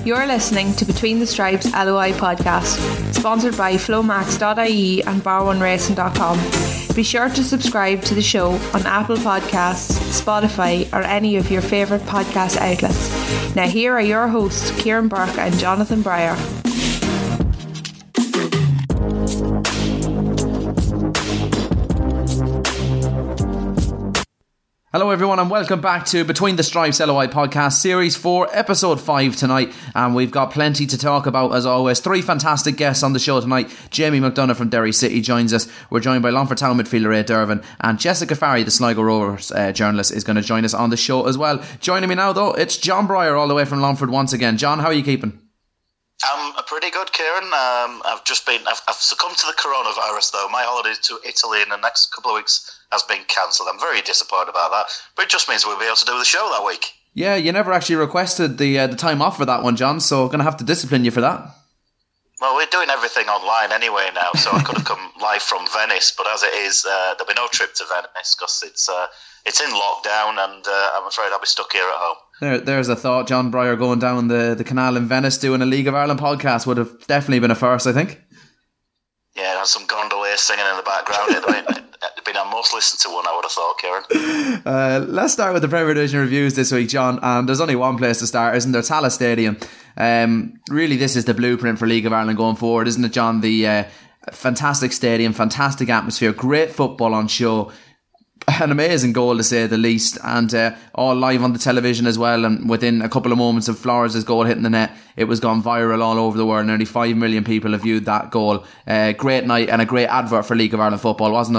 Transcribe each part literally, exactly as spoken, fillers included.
You're listening to Between the Stripes L O I podcast, sponsored by Flowmax dot I E and bar one racing dot com. Be sure to subscribe to the show on Apple Podcasts, Spotify, or any of your favourite podcast outlets. Now here are your hosts, Kieran Burke and Jonathan Breyer. Hello everyone and welcome back to Between the Stripes L O I podcast series four, episode five tonight, and we've got plenty to talk about as always. Three fantastic guests on the show tonight. Jamie McDonough from Derry City joins us. We're joined by Longford Town midfielder Ray Dervin, and Jessica Farry, the Sligo Rovers uh, journalist, is going to join us on the show as well. Joining me now though, it's John Breyer all the way from Longford once again. John, how are you keeping? I'm pretty good, Kieran. Um, I've just been, I've, I've succumbed to the coronavirus though. My holiday to Italy in the next couple of weeks has been cancelled. I'm very disappointed about that, but it just means we'll be able to do the show that week. Yeah, you never actually requested the uh, the time off for that one, John, so going to have to discipline you for that. Well, we're doing everything online anyway now, so I could have come live from Venice, but as it is, uh, there'll be no trip to Venice because it's uh, it's in lockdown, and uh, I'm afraid I'll be stuck here at home. There, there's a thought. John Breyer going down the, the canal in Venice doing a League of Ireland podcast would have definitely been a first, I think. Yeah, and some gondoliers singing in the background. It'd been, it'd been our most listened to one, I would have thought, Kieran. Uh, let's start with the Premier Division reviews this week, John. And there's only one place to start, isn't there? Tallaght Stadium. Um, really, this is the blueprint for League of Ireland going forward, isn't it, John? The uh, fantastic stadium, fantastic atmosphere, great football on show. An amazing goal to say the least, and uh, all live on the television as well. And within a couple of moments of Flores' goal hitting the net, it was gone viral all over the world. Nearly five million people have viewed that goal. Uh, great night and a great advert for League of Ireland football, wasn't it?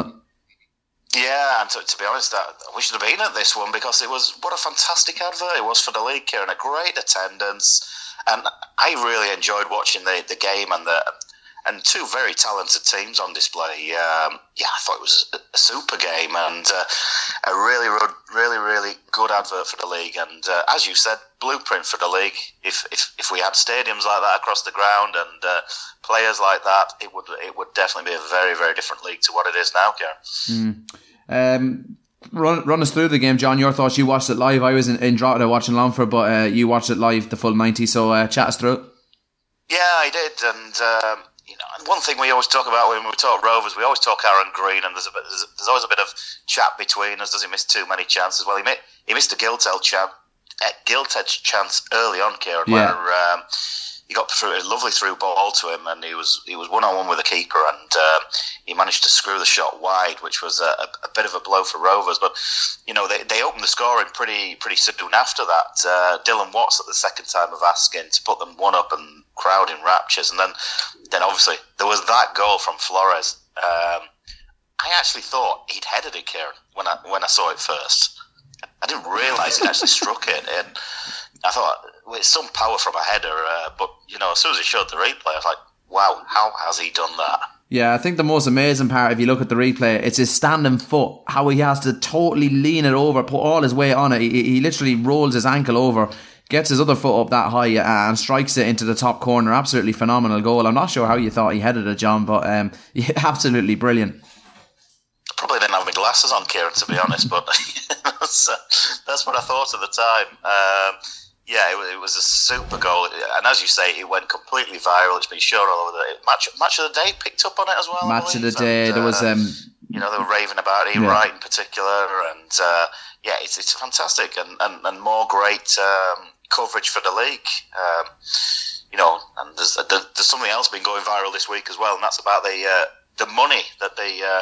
Yeah, and to, to be honest, I, we should have been at this one because it was what a fantastic advert it was for the league here, and a great attendance. And I really enjoyed watching the, the game and the. And two very talented teams on display. Um, yeah, I thought it was a super game and uh, a really, really, really good advert for the league. And uh, as you said, blueprint for the league. If if if we had stadiums like that across the ground and uh, players like that, it would it would definitely be a very, very different league to what it is now, Kieran. Mm. Um, run run us through the game, John. Your thoughts? You watched it live. I was in, in Drogheda watching Longford, but uh, you watched it live, the full ninety. So uh, chat us through it. Yeah, I did, and. Um, You know, and one thing we always talk about when we talk Rovers, we always talk Aaron Green, and there's a bit, there's, there's always a bit of chat between us. Does he miss too many chances? Well, he missed he missed a gilt edge chance, uh, gilt edge chance early on, Kieran, yeah. where um, he got through a lovely through ball to him, and he was he was one on one with the keeper, and uh, he managed to screw the shot wide, which was a, a bit of a blow for Rovers. But you know, they they opened the scoring pretty pretty soon after that. Uh, Dylan Watts at the second time of asking to put them one up, and crowd in raptures, and then then obviously there was that goal from Flores. Um, I actually thought he'd headed it, Kieran, when I when I saw it first. I didn't realise he'd actually struck it, and I thought, well, it's some power from a header, uh, but you know, as soon as he showed the replay, I was like, wow, how has he done that? Yeah, I think the most amazing part, if you look at the replay, it's his standing foot, how he has to totally lean it over, put all his weight on it. He, he literally rolls his ankle over, gets his other foot up that high and strikes it into the top corner. Absolutely phenomenal goal. I'm not sure how you thought he headed it, John, but um, yeah, absolutely brilliant. I probably didn't have my glasses on, Kieran, to be honest, but that's, uh, that's what I thought at the time. Um, yeah, it, it was a super goal, and as you say, it went completely viral. It's been shown all over the match. Match of the Day picked up on it as well. Match of the Day. And, there was, um, you know, they were raving about Ian yeah. Wright in particular, and uh, yeah, it's it's fantastic, and and, and more great um, coverage for the league. Um, you know, and there's there's something else been going viral this week as well, and that's about the uh, the money that the uh,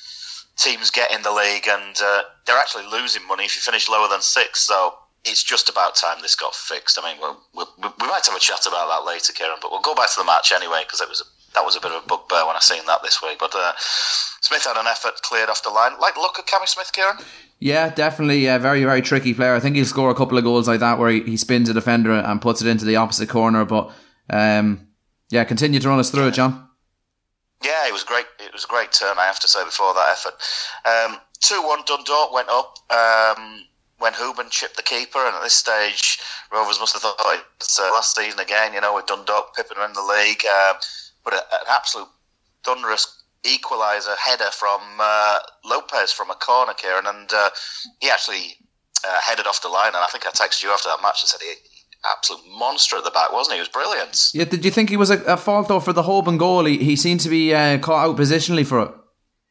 teams get in the league, and uh, they're actually losing money if you finish lower than sixth. So it's just about time this got fixed. I mean, we'll, we'll, we might have a chat about that later, Kieran, but we'll go back to the match anyway, because it was a, that was a bit of a bugbear when I seen that this week. But uh, Smith had an effort, cleared off the line. Like the look at Cammy Smith, Kieran? Yeah, definitely a very, very tricky player. I think he'll score a couple of goals like that where he, he spins a defender and puts it into the opposite corner. But um, yeah, continue to run us through it, John. Yeah, it was great. It was a great turn, I have to say, before that effort. Um, two one Dundalk went up um, when Hooban chipped the keeper, and at this stage, Rovers must have thought it's uh, last season again, you know, with Dundalk, Pippin in the league. Um, but a, an absolute thunderous equaliser header from uh, Lopez from a corner, Kieran, and uh, he actually uh, headed off the line, and I think I texted you after that match and said he, absolute monster at the back, wasn't he? He was brilliant. Yeah, did you think he was a, a fault though for the Holborn goal? He, he seemed to be uh, caught out positionally for it.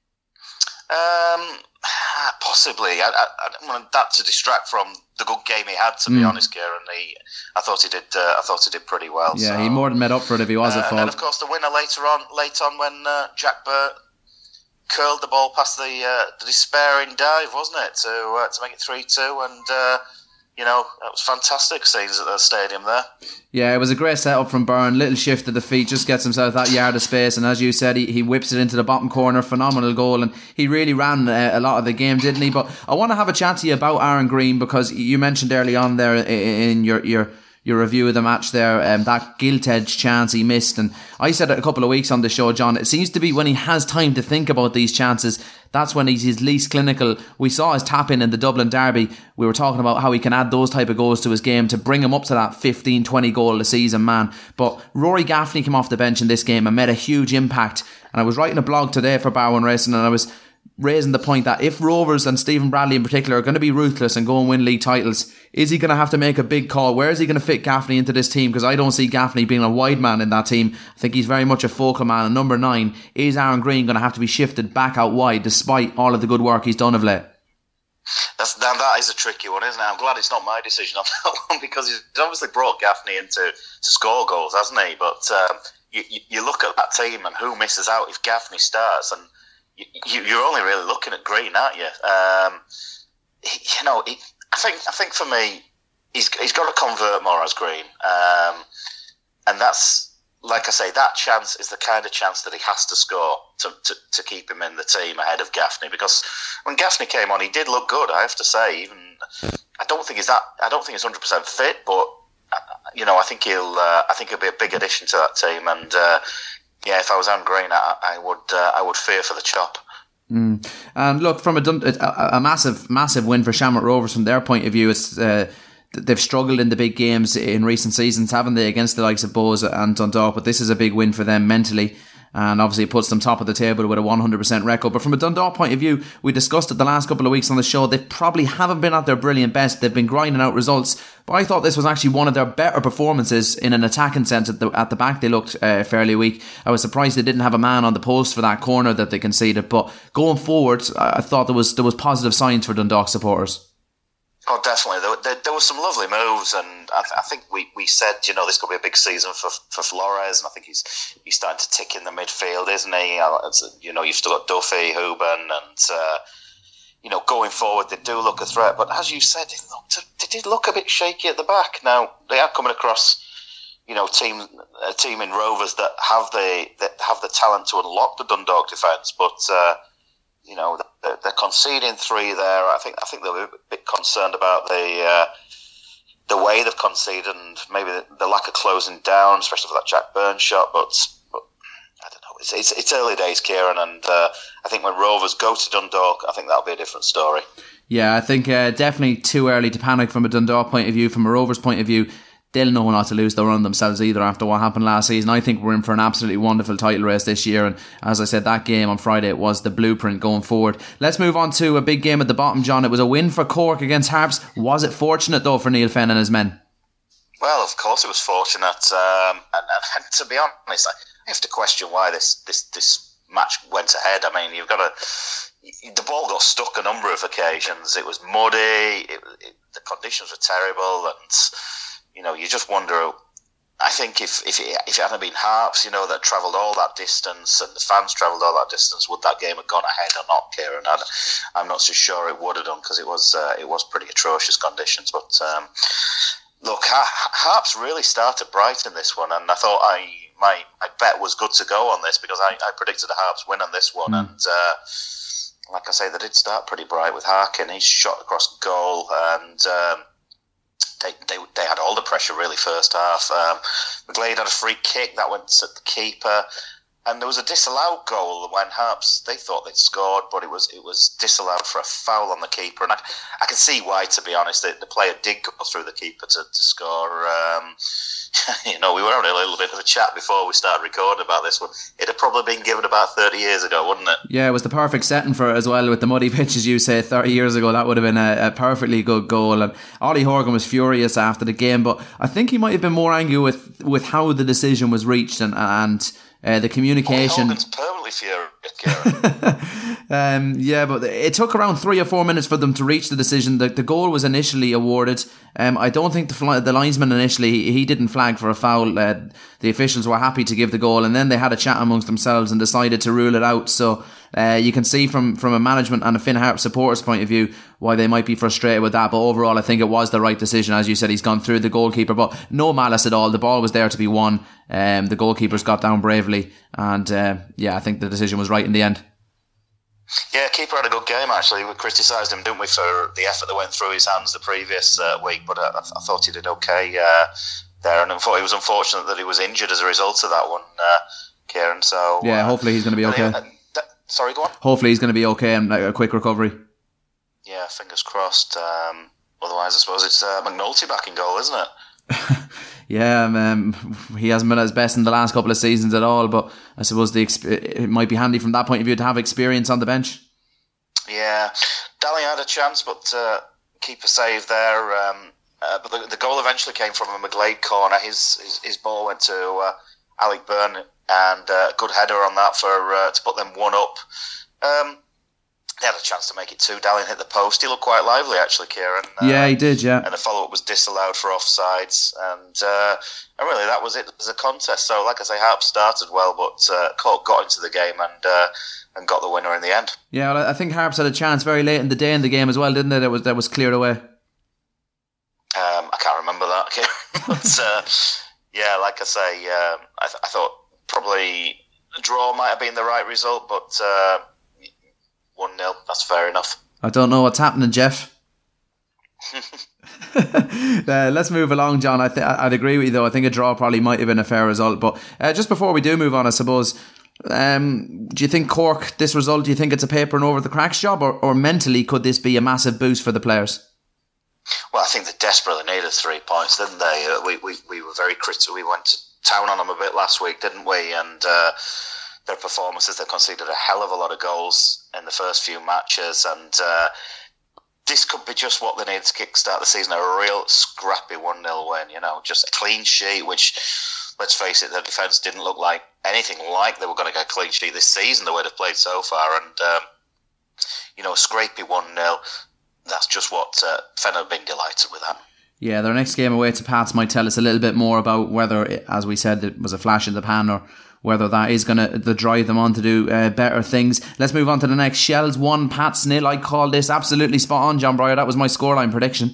Um, possibly. I, I, I don't want that to distract from the good game he had. To be mm. honest, Kieran, he, I thought he did. Uh, I thought he did pretty well. Yeah, so. he more than made up for it if he was uh, at fault. And then, of course, the winner later on, late on, when uh, Jack Burt curled the ball past the uh, the despairing dive, wasn't it, to uh, to make it three two, and uh, you know, that was fantastic scenes at the stadium there. Yeah, it was a great setup from Byrne. Little shift of the feet, just gets himself that yard of space, and as you said, he, he whips it into the bottom corner. Phenomenal goal, and he really ran uh, a lot of the game, didn't he? But I want to have a chat to you about Aaron Green, because you mentioned early on there in your your your review of the match there, um, that gilt-edged chance he missed. And I said it a couple of weeks on the show, John, it seems to be when he has time to think about these chances, that's when he's his least clinical. We saw his tap-in in the Dublin derby. We were talking about how he can add those type of goals to his game to bring him up to that fifteen, twenty goal a season man. But Rory Gaffney came off the bench in this game and made a huge impact. And I was writing a blog today for Bar One Racing, and I was raising the point that if Rovers and Stephen Bradley in particular are going to be ruthless and go and win league titles, is he going to have to make a big call? Where is he going to fit Gaffney into this team? Because I don't see Gaffney being a wide man in that team. I think he's very much a focal man. And number nine, is Aaron Green going to have to be shifted back out wide despite all of the good work he's done of late? That's, that is a tricky one, isn't it? I'm glad it's not my decision on that one, because he's obviously brought Gaffney in to, to score goals, hasn't he? But um, you, you look at that team and who misses out if Gaffney starts, and You, you're only really looking at Green, aren't you? Um, he, you know, he, I think I think for me, he's he's got to convert more as Green, um, and that's, like I say, that chance is the kind of chance that he has to score to, to, to keep him in the team ahead of Gaffney. Because when Gaffney came on, he did look good, I have to say. Even I don't think he's that. I don't think he's one hundred percent fit, but you know, I think he'll. Uh, I think he'll be a big addition to that team, and. Uh, Yeah, if I was Aaron Green, I, I would uh, I would fear for the chop. Mm. And look, from a, a, a massive, massive win for Shamrock Rovers from their point of view. It's uh, they've struggled in the big games in recent seasons, haven't they, against the likes of Bohs and Dundalk? But this is a big win for them mentally. And obviously it puts them top of the table with a one hundred percent record. But from a Dundalk point of view, we discussed it the last couple of weeks on the show, they probably haven't been at their brilliant best. They've been grinding out results. But I thought this was actually one of their better performances in an attacking sense. At the, at the back, they looked uh, fairly weak. I was surprised they didn't have a man on the post for that corner that they conceded. But going forward, I thought there was there was positive signs for Dundalk supporters. Oh, definitely. There, there, there were some lovely moves, and I, th- I think we, we said, you know, this could be a big season for for Flores, and I think he's he's starting to tick in the midfield, isn't he? You know, you've still got Duffy, Huben, and uh, you know, going forward, they do look a threat. But as you said, they, looked, they did look a bit shaky at the back. Now they are coming across, you know, team a team in Rovers that have the that have the talent to unlock the Dundalk defence, but. Uh, You know, they're, they're conceding three there. I think I think they're a bit concerned about the uh, the way they've conceded and maybe the, the lack of closing down, especially for that Jack Byrne shot. But, but I don't know. It's, it's, it's early days, Kieran, and uh, I think when Rovers go to Dundalk, I think that'll be a different story. Yeah, I think uh, definitely too early to panic from a Dundalk point of view. From a Rovers point of view, they'll know not to lose the run themselves either after what happened last season. I think we're in for an absolutely wonderful title race this year, and as I said, that game on Friday, it was the blueprint going forward. Let's move on to a big game at the bottom, John. It was a win for Cork against Harps. Was it fortunate though for Neil Fenn and his men? Well, of course it was fortunate, um, and, and, and to be honest, I have to question why this this, this match went ahead. I mean, you've got to... The ball got stuck a number of occasions. It was muddy, it, it, the conditions were terrible, and... You know, you just wonder. I think if if it, if it hadn't been Harps, you know, that travelled all that distance and the fans travelled all that distance, would that game have gone ahead or not, Kieran? I, I'm not so sure it would have done, because it was uh, it was pretty atrocious conditions. But um, look, Harps really started bright in this one, and I thought I my my bet was good to go on this, because I, I predicted a Harps win on this one, mm. and uh, like I say, they did start pretty bright with Harkin. He shot across goal, and. Um, They, they they had all the pressure really first half. Um, McGlade had a free kick that went to the keeper. And there was a disallowed goal when Harps, they thought they'd scored, but it was it was disallowed for a foul on the keeper. And I, I can see why, to be honest. The, the player did go through the keeper to, to score. Um, you know, we were having a little bit of a chat before we started recording about this one. It had probably been given about thirty years ago, wouldn't it? Yeah, it was the perfect setting for it as well, with the muddy pitch, as you say, thirty years ago. That would have been a, a perfectly good goal. And Ollie Horgan was furious after the game, but I think he might have been more angry with, with how the decision was reached and... and Uh, the communication. Ollie Hogan's permanently furious, Kieran. um, yeah, but it took around three or four minutes for them to reach the decision. The, the goal was initially awarded. Um, I don't think the fl- the linesman initially, he, he didn't flag for a foul. Uh, the officials were happy to give the goal, and then they had a chat amongst themselves and decided to rule it out. So uh, you can see from, from a management and a Finn Harp supporters point of view why they might be frustrated with that. But overall, I think it was the right decision. As you said, he's gone through the goalkeeper, but no malice at all. The ball was there to be won. Um, the goalkeepers got down bravely, and uh, yeah, I think the decision was right in the end. Yeah, keeper had a good game actually. We criticised him, didn't we, for the effort that went through his hands the previous uh, week, but I, I thought he did okay uh, there, and I thought it was unfortunate that he was injured as a result of that one, uh, Kieran. So yeah, uh, hopefully he's going to be okay. Uh, that, sorry, go on. Hopefully he's going to be okay and like, a quick recovery. Yeah, fingers crossed. Um, otherwise, I suppose it's uh, McNulty back in goal, isn't it? Yeah, um, he hasn't been at his best in the last couple of seasons at all, but I suppose the exp- it might be handy from that point of view to have experience on the bench. Yeah, Dally had a chance, but uh, keeper save there. Um, uh, but the, the goal eventually came from a McGlade corner. His his, his ball went to uh, Alec Byrne, and uh, good header on that for uh, to put them one up. Um, They had a chance to make it two. Dallin hit the post. He looked quite lively, actually, Kieran. Uh, yeah, he did, yeah. And the follow-up was disallowed for offsides. And, uh, and really, that was it as a contest. So, like I say, Harp started well, but uh, Cork got into the game and uh, and got the winner in the end. Yeah, well, I think Harps had a chance very late in the day in the game as well, didn't it? That was, that was cleared away. Um, I can't remember that, Kieran. But, uh, yeah, like I say, um, I, th- I thought probably a draw might have been the right result, but... Uh, one nil, that's fair enough. I don't know what's happening, Jeff. uh, let's move along, John. I th- I'd agree with you, though. I think a draw probably might have been a fair result. But uh, just before we do move on, I suppose, um, do you think Cork, this result, do you think it's a paper and over the cracks job, or, or mentally could this be a massive boost for the players? Well, I think they desperately needed three points, didn't they? Uh, we, we we were very critical. We went to town on them a bit last week, didn't we? And uh, their performances, they conceded a hell of a lot of goals in the first few matches, and uh, this could be just what they need to kickstart the season, a real scrappy one nil win, you know, just a clean sheet, which, let's face it, the defence didn't look like anything like they were going to get a clean sheet this season, the way they've played so far, and, um, you know, a scrapey one nil, that's just what uh, Fenner have been delighted with that. Yeah, their next game away to Pats might tell us a little bit more about whether, it, as we said, it was a flash in the pan, or whether that is going to drive them on to do uh, better things. Let's move on to the next. Shells one, Pats nil. I called this absolutely spot on, John Breyer. That was my scoreline prediction.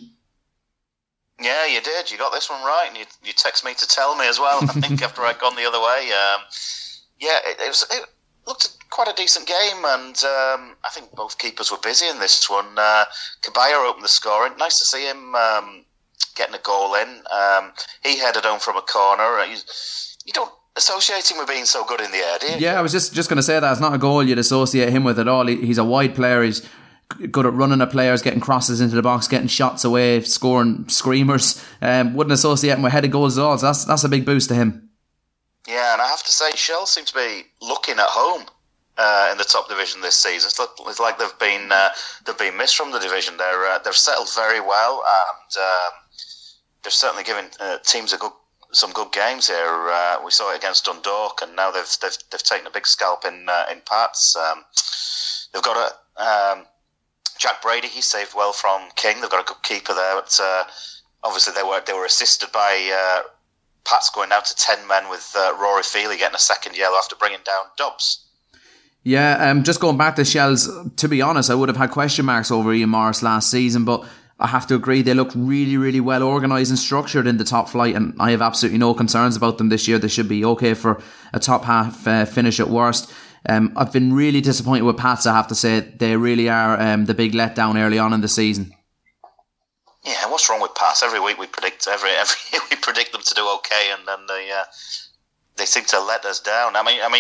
Yeah, you did. You got this one right, and you you text me to tell me as well. I think after I'd gone the other way. Um, yeah, it, it was. It looked quite a decent game, and um, I think both keepers were busy in this one. Uh, Caballero opened the scoring. Nice to see him um, getting a goal in. Um, he headed home from a corner. You, you don't associate him with being so good in the air, do you? Yeah, I was just, just going to say that. It's not a goal you'd associate him with at all. He, he's a wide player. He's good at running at players, getting crosses into the box, getting shots away, scoring screamers. Um, wouldn't associate him with headed goals at all. So that's, that's a big boost to him. Yeah, and I have to say, Shell seem to be looking at home uh, in the top division this season. It's, look, it's like they've been uh, they've been missed from the division. They're uh, they've settled very well, and um, they're certainly giving uh, teams a good some good games here. Uh, we saw it against Dundalk, and now they've they've they've taken a big scalp in uh, in Pats. Um, they've got a um, Jack Brady. He saved well from King. They've got a good keeper there. But uh, obviously they were they were assisted by uh, Pats going down to ten men with uh, Rory Feely getting a second yellow after bringing down Dobbs. Yeah, um, just going back to Shells. To be honest, I would have had question marks over Ian Morris last season, but I have to agree, they look really, really well organised and structured in the top flight, and I have absolutely no concerns about them this year. They should be okay for a top half uh, finish at worst. Um, I've been really disappointed with Pats, I have to say. They really are um, the big letdown early on in the season. Yeah, what's wrong with Pats? Every week we predict every every we predict them to do okay, and then they uh, they seem to let us down. I mean, I mean,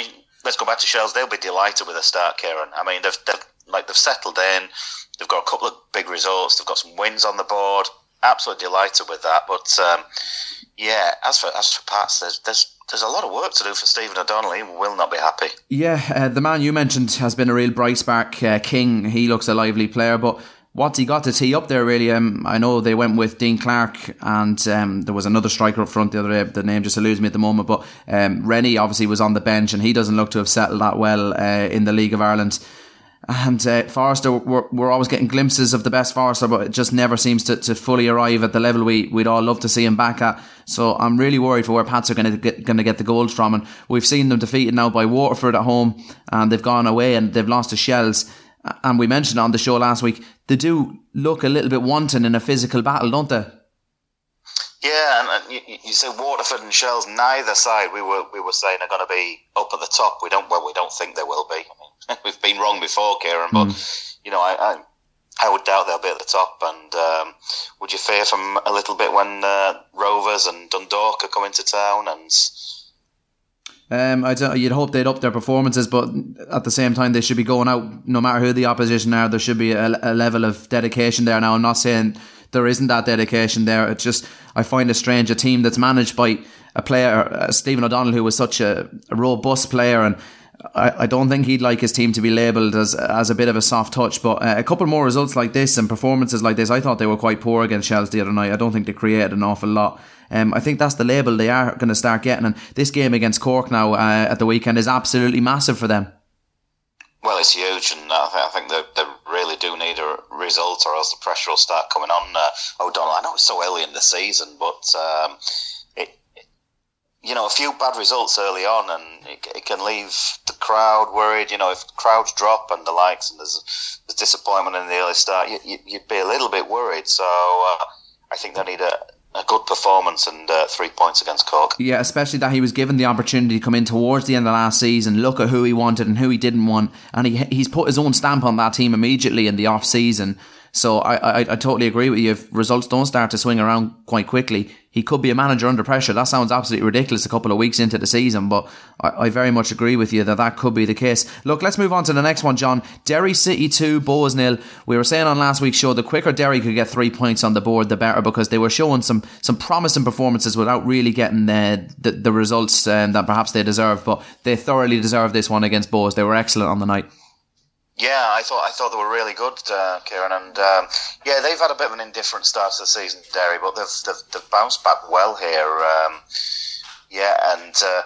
let's go back to Shells. They'll be delighted with the start, Kieran. I mean, they've, they've like they've settled in. They've got a couple of big results. They've got some wins on the board. Absolutely delighted with that. But um, yeah, as for as for Pats, there's there's there's a lot of work to do for Stephen O'Donnell. He will not be happy. Yeah, uh, the man you mentioned has been a real bright spark. Uh, King, he looks a lively player, but what's he got to tee up there, really? Um, I know they went with Dean Clark, and um, there was another striker up front the other day. The name just eludes me at the moment, but um, Rennie obviously was on the bench, and he doesn't look to have settled that well uh, in the League of Ireland. And uh, Forrester, we're, we're always getting glimpses of the best Forrester, but it just never seems to, to fully arrive at the level we, we'd all love to see him back at. So I'm really worried for where Pats are going to get going to get the goals from. And we've seen them defeated now by Waterford at home, and they've gone away and they've lost to Shells. And we mentioned on the show last week, they do look a little bit wanton in a physical battle, don't they? Yeah, and, and you, you say Waterford and Shells, neither side we were we were saying are going to be up at the top. We don't well, we don't think they will be. I mean, we've been wrong before, Kieran, but mm. you know, I, I I would doubt they'll be at the top. And um, would you fear from a little bit when uh, Rovers and Dundalk are coming to town? And Um, I don't, you'd hope they'd up their performances, but at the same time they should be going out, no matter who the opposition are. There should be a, a level of dedication there. Now, I'm not saying there isn't that dedication there. It's just, I find it strange, a team that's managed by a player, uh, Stephen O'Donnell, who was such a, a robust player, and I, I don't think he'd like his team to be labelled as as a bit of a soft touch. But uh, a couple more results like this and performances like this, I thought they were quite poor against Shells the other night. I don't think they created an awful lot. Um, I think that's the label they are going to start getting, and this game against Cork now uh, at the weekend is absolutely massive for them. Well, it's huge, and I, th- I think they, they really do need a result, or else the pressure will start coming on uh, O'Donnell. I know it's so early in the season, but um, it, it, you know, a few bad results early on, and it, it can leave the crowd worried. You know, if crowds drop and the likes, and there's, there's disappointment in the early start, you, you, you'd be a little bit worried. So uh, I think they need a A good performance and uh, three points against Cork. Yeah, especially that he was given the opportunity to come in towards the end of last season, look at who he wanted and who he didn't want, and he he's put his own stamp on that team immediately in the off season. So I, I I totally agree with you. If results don't start to swing around quite quickly, he could be a manager under pressure. That sounds absolutely ridiculous a couple of weeks into the season, but I, I very much agree with you that that could be the case. Look, let's move on to the next one, John. Derry City two, Bohs nil. We were saying on last week's show, the quicker Derry could get three points on the board, the better, because they were showing some some promising performances without really getting the, the, the results um, that perhaps they deserved. But they thoroughly deserved this one against Bohs. They were excellent on the night. Yeah, I thought I thought they were really good, uh, Kieran, and um, yeah, they've had a bit of an indifferent start to the season, Derry, but they've they've, they've bounced back well here. Um, yeah, and uh,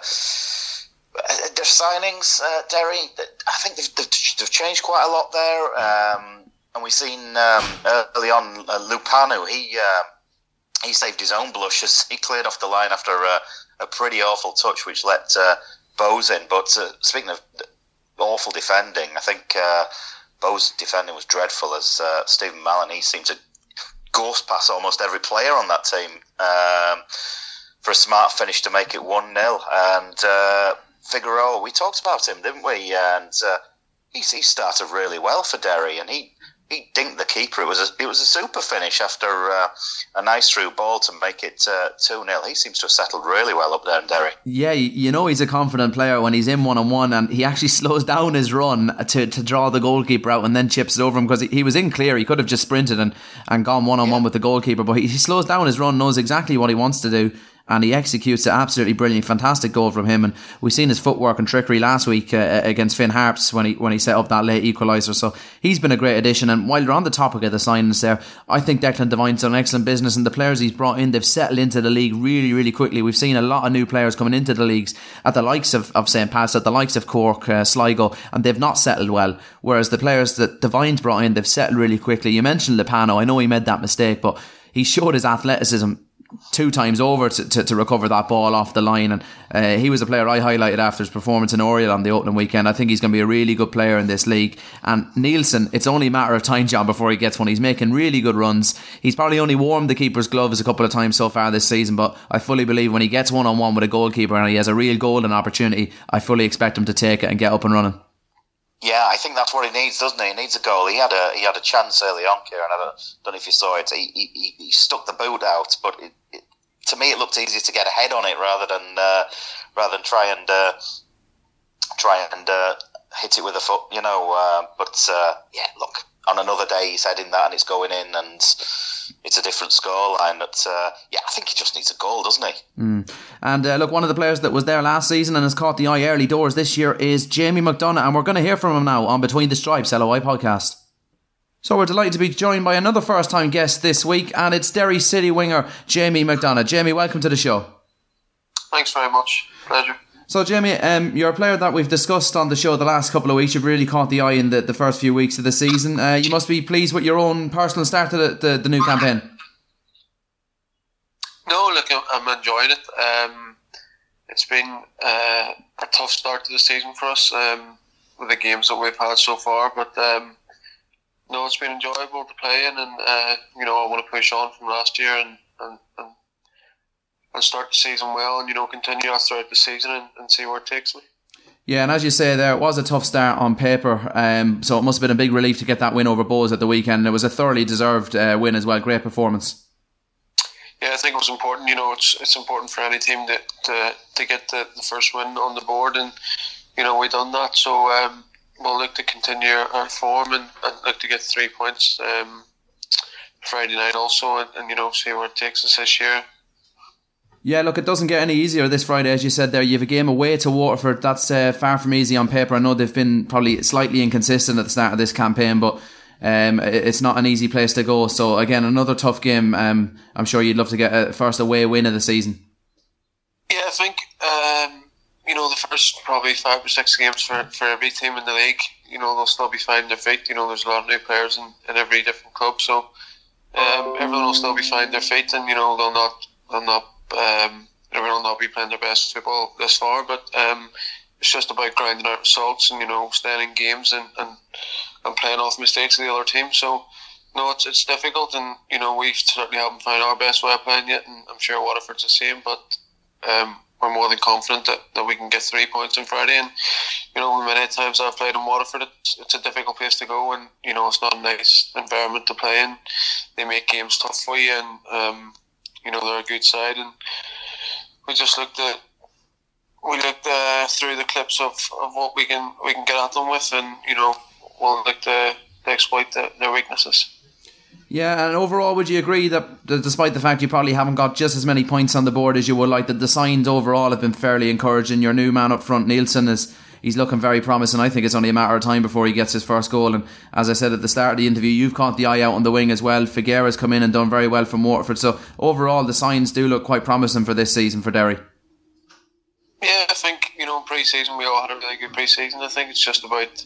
their signings, uh, Derry, I think they've, they've they've changed quite a lot there, um, and we've seen um, early on uh, Lupano. He uh, he saved his own blush as he cleared off the line after uh, a pretty awful touch, which let uh, Bohs in. But uh, speaking of awful defending, I think uh, Bohs' defending was dreadful, as uh, Stephen Mallon, he seemed to ghost pass almost every player on that team um, for a smart finish to make it one nil. And uh, Figueroa, we talked about him, didn't we? And uh, he, he started really well for Derry, and he he dinked the keeper. It was a, it was a super finish after uh, a nice through ball to make it uh, two nil. He seems to have settled really well up there in Derry. Yeah, you know he's a confident player when he's in one-on-one, and he actually slows down his run to, to draw the goalkeeper out and then chips it over him, because he, he was in clear. He could have just sprinted and, and gone one-on-one yeah. with the goalkeeper, but he, he slows down his run, knows exactly what he wants to do, and he executes it absolutely brilliant. Fantastic goal from him, and we've seen his footwork and trickery last week uh, against Finn Harps when he when he set up that late equaliser. So he's been a great addition. And while you're on the topic of the signings there, I think Declan Devine's done excellent business, and the players he's brought in, they've settled into the league really, really quickly. We've seen a lot of new players coming into the leagues at the likes of, of Saint Pat's, at the likes of Cork, uh, Sligo, and they've not settled well. Whereas the players that Devine's brought in, they've settled really quickly. You mentioned Lupano. I know he made that mistake, but he showed his athleticism two times over to, to, to recover that ball off the line, and uh, he was a player I highlighted after his performance in Oriel on the opening weekend. I think he's going to be a really good player in this league. And Nielsen, it's only a matter of time, John, before he gets one. He's making really good runs. He's probably only warmed the keeper's gloves a couple of times so far this season, but I fully believe when he gets one-on-one with a goalkeeper and he has a real golden opportunity, I fully expect him to take it and get up and running. Yeah, I think that's what he needs, doesn't he? He needs a goal. He had a he had a chance early on, Kieran. I don't, don't know if you saw it. He he, he stuck the boot out, but it, it, to me, it looked easier to get ahead on it rather than uh, rather than try and uh, try and uh, hit it with a foot, you know. Uh, but uh, yeah, look, on another day he's heading that and it's going in and it's a different scoreline. But uh, yeah, I think he just needs a goal, doesn't he? Mm. And uh, look, one of the players that was there last season and has caught the eye early doors this year is Jamie McDonagh, and we're going to hear from him now on Between the Stripes L O I podcast. So we're delighted to be joined by another first-time guest this week, and it's Derry City winger Jamie McDonagh. Jamie, welcome to the show. Thanks very much. Pleasure. So, Jamie, um, you're a player that we've discussed on the show the last couple of weeks. You've really caught the eye in the, the first few weeks of the season. Uh, you must be pleased with your own personal start to the, the, the new campaign. No, look, I'm enjoying it. Um, it's been uh, a tough start to the season for us um, with the games that we've had so far, but um, no, it's been enjoyable to play in, and uh, you know, I want to push on from last year and, and, and, and start the season well, and you know, continue that throughout the season and, and see where it takes me. Yeah, and as you say there, it was a tough start on paper, um, so it must have been a big relief to get that win over Bohs at the weekend. It was a thoroughly deserved uh, win as well. Great performance. Yeah, I think it was important. You know, it's it's important for any team to to, to get the, the first win on the board, and you know, we done that. So um, we'll look to continue our form and, and look to get three points um, Friday night also, and, and you know, see where it takes us this year. Yeah, look, it doesn't get any easier this Friday, as you said there. You have a game away to Waterford. That's uh, far from easy on paper. I know they've been probably slightly inconsistent at the start of this campaign, but um, it's not an easy place to go. So again, another tough game. Um, I'm sure you'd love to get a first away win of the season. Yeah, I think um, you know, the first probably five or six games for, for every team in the league, you know, they'll still be finding their feet. You know, there's a lot of new players in, in every different club, so um, everyone will still be finding their feet, and you know, they'll not they'll not um, everyone will not be playing their best football this far, but um, it's just about grinding out results and you know, staying in games and, and, and playing off mistakes of the other team. So no, it's it's difficult, and you know, we certainly haven't found our best way of playing yet, and I'm sure Waterford's the same, but um, we're more than confident that, that we can get three points on Friday. And you know, many times I've played in Waterford, it's, it's a difficult place to go, and you know, it's not a nice environment to play in. They make games tough for you, and um, you know, they're a good side, and we just looked at we looked uh, through the clips of, of what we can we can get at them with, and you know, we'll look to, to exploit the, their weaknesses. Yeah, and overall, would you agree that, that despite the fact you probably haven't got just as many points on the board as you would like, that the signs overall have been fairly encouraging? Your new man up front, Nielsen, is he's looking very promising. I think it's only a matter of time before he gets his first goal. And as I said at the start of the interview, you've caught the eye out on the wing as well. Figueira's come in and done very well from Waterford. So overall, the signs do look quite promising for this season for Derry. Yeah, I think, you know, pre-season we all had a really good pre-season. I think it's just about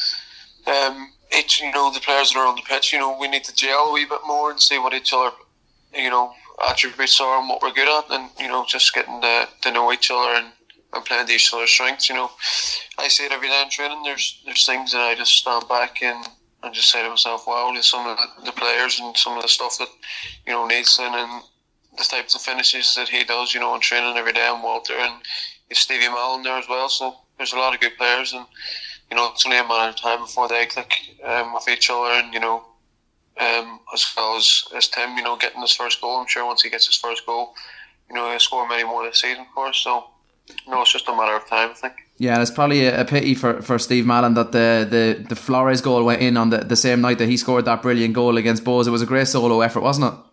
um, each, you know, the players that are on the pitch. You know, we need to gel a wee bit more and see what each other, you know, attributes are and what we're good at, and you know, just getting to, to know each other and, and playing to each other's strengths. You know, I say it every day in training. There's there's things that I just stand back and, and just say to myself, wow, there's some of the, the players and some of the stuff that, you know, Nielsen and the types of finishes that he does, you know, in training every day, and Walter, and you've Stevie Mallon there as well. So there's a lot of good players, and you know, it's only a matter of time before they click um, with each other, and you know, um, as well as, as Tim, you know, getting his first goal. I'm sure once he gets his first goal, you know, he'll score many more this season for us. So you know, it's just a matter of time, I think. Yeah, and it's probably a, a pity for, for Steve Mallon that the, the, the Flores goal went in on the, the same night that he scored that brilliant goal against Bohs. It was a great solo effort, wasn't it?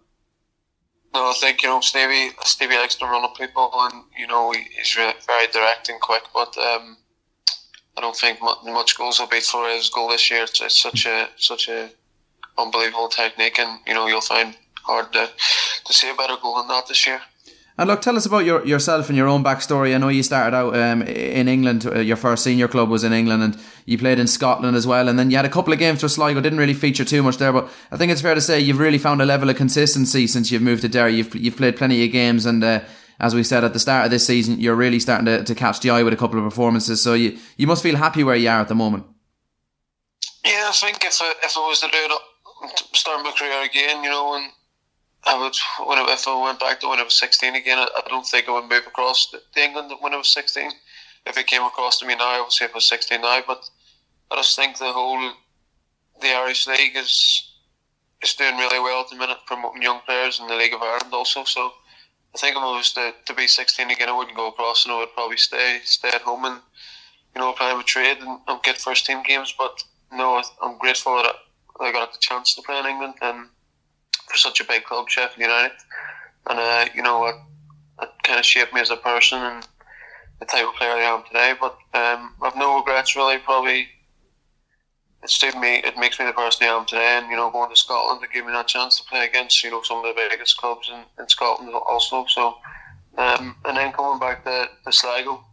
No, I think, you know, Stevie Stevie likes to run up people, and you know, he, he's very, very direct and quick. But um, I don't think much goals will beat Flores' goal this year. It's, it's such a such a unbelievable technique, and you know, you'll find hard to to see a better goal than that this year. And look, tell us about your, yourself and your own backstory. I know you started out um, in England. Uh, your first senior club was in England, and you played in Scotland as well. And then you had a couple of games for Sligo. Didn't really feature too much there, but I think it's fair to say you've really found a level of consistency since you've moved to Derry. You've you've played plenty of games, and uh, as we said at the start of this season, you're really starting to, to catch the eye with a couple of performances. So you, you must feel happy where you are at the moment. Yeah, I think if I, if I was to do it, start my career again, you know, and I would, when I, if I went back to when I was sixteen again, I, I don't think I would move across to England when I was sixteen. If it came across to me now, I would say if I was sixteen now. But I just think the whole, the Irish League is is doing really well at the minute, promoting young players in the League of Ireland also. So I think if I was to, to be sixteen again, I wouldn't go across, and I would probably stay stay at home and you know, apply my trade and, and get first team games. But no, I'm grateful that I got the chance to play in England and for such a big club, Sheffield United. And uh, you know, it, it kind of shaped me as a person and the type of player I am today. But um, I've no regrets really. Probably it's suited me. It makes me the person I am today. And you know, going to Scotland to give me that chance to play against, you know, some of the biggest clubs in, in Scotland also. So um, and then coming back to, to Sligo,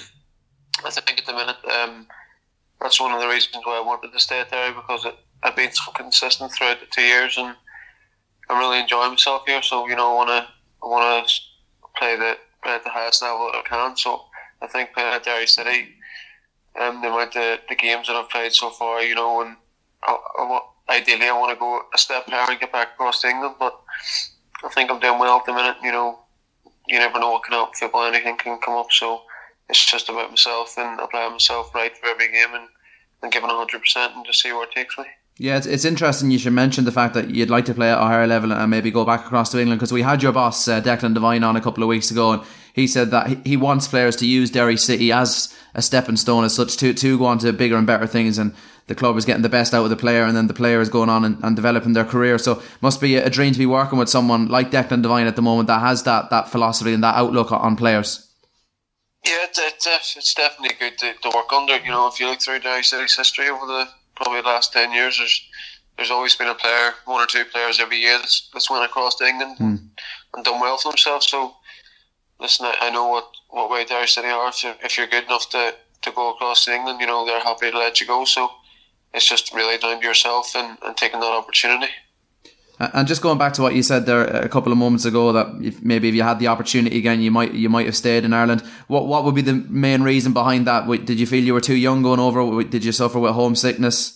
I think at the minute um, that's one of the reasons why I wanted to stay at Derry, because it, I've been so consistent throughout the two years and I'm really enjoying myself here. So you know, I want to I want to play the play at the highest level that I can. So I think playing at Derry City, um, the amount of the games that I've played so far, you know, and I, I want, ideally I want to go a step higher and get back across to England. But I think I'm doing well at the minute. You know, you never know what can happen. Football, anything can come up. So it's just about myself and applying myself right for every game and, and giving a hundred percent and just see where it takes me. Yeah, it's, it's interesting you should mention the fact that you'd like to play at a higher level and maybe go back across to England, because we had your boss uh, Declan Devine on a couple of weeks ago, and he said that he, he wants players to use Derry City as a stepping stone as such to, to go on to bigger and better things, and the club is getting the best out of the player and then the player is going on and, and developing their career. So must be a, a dream to be working with someone like Declan Devine at the moment that has that, that philosophy and that outlook on players. Yeah, it, it, it's definitely good to, to work under. You know, if you look through Derry City's history over the probably the last ten years, there's there's always been a player, one or two players every year that's, that's went across to England mm. and, and done well for themselves. So listen, I, I know what, what way Derry City are. If you're, if you're good enough to, to go across to England, you know, they're happy to let you go. So it's just really down to yourself and, and taking that opportunity. And just going back to what you said there a couple of moments ago, that if maybe if you had the opportunity again, you might you might have stayed in Ireland. What what would be the main reason behind that? Did you feel you were too young going over? Did you suffer with homesickness?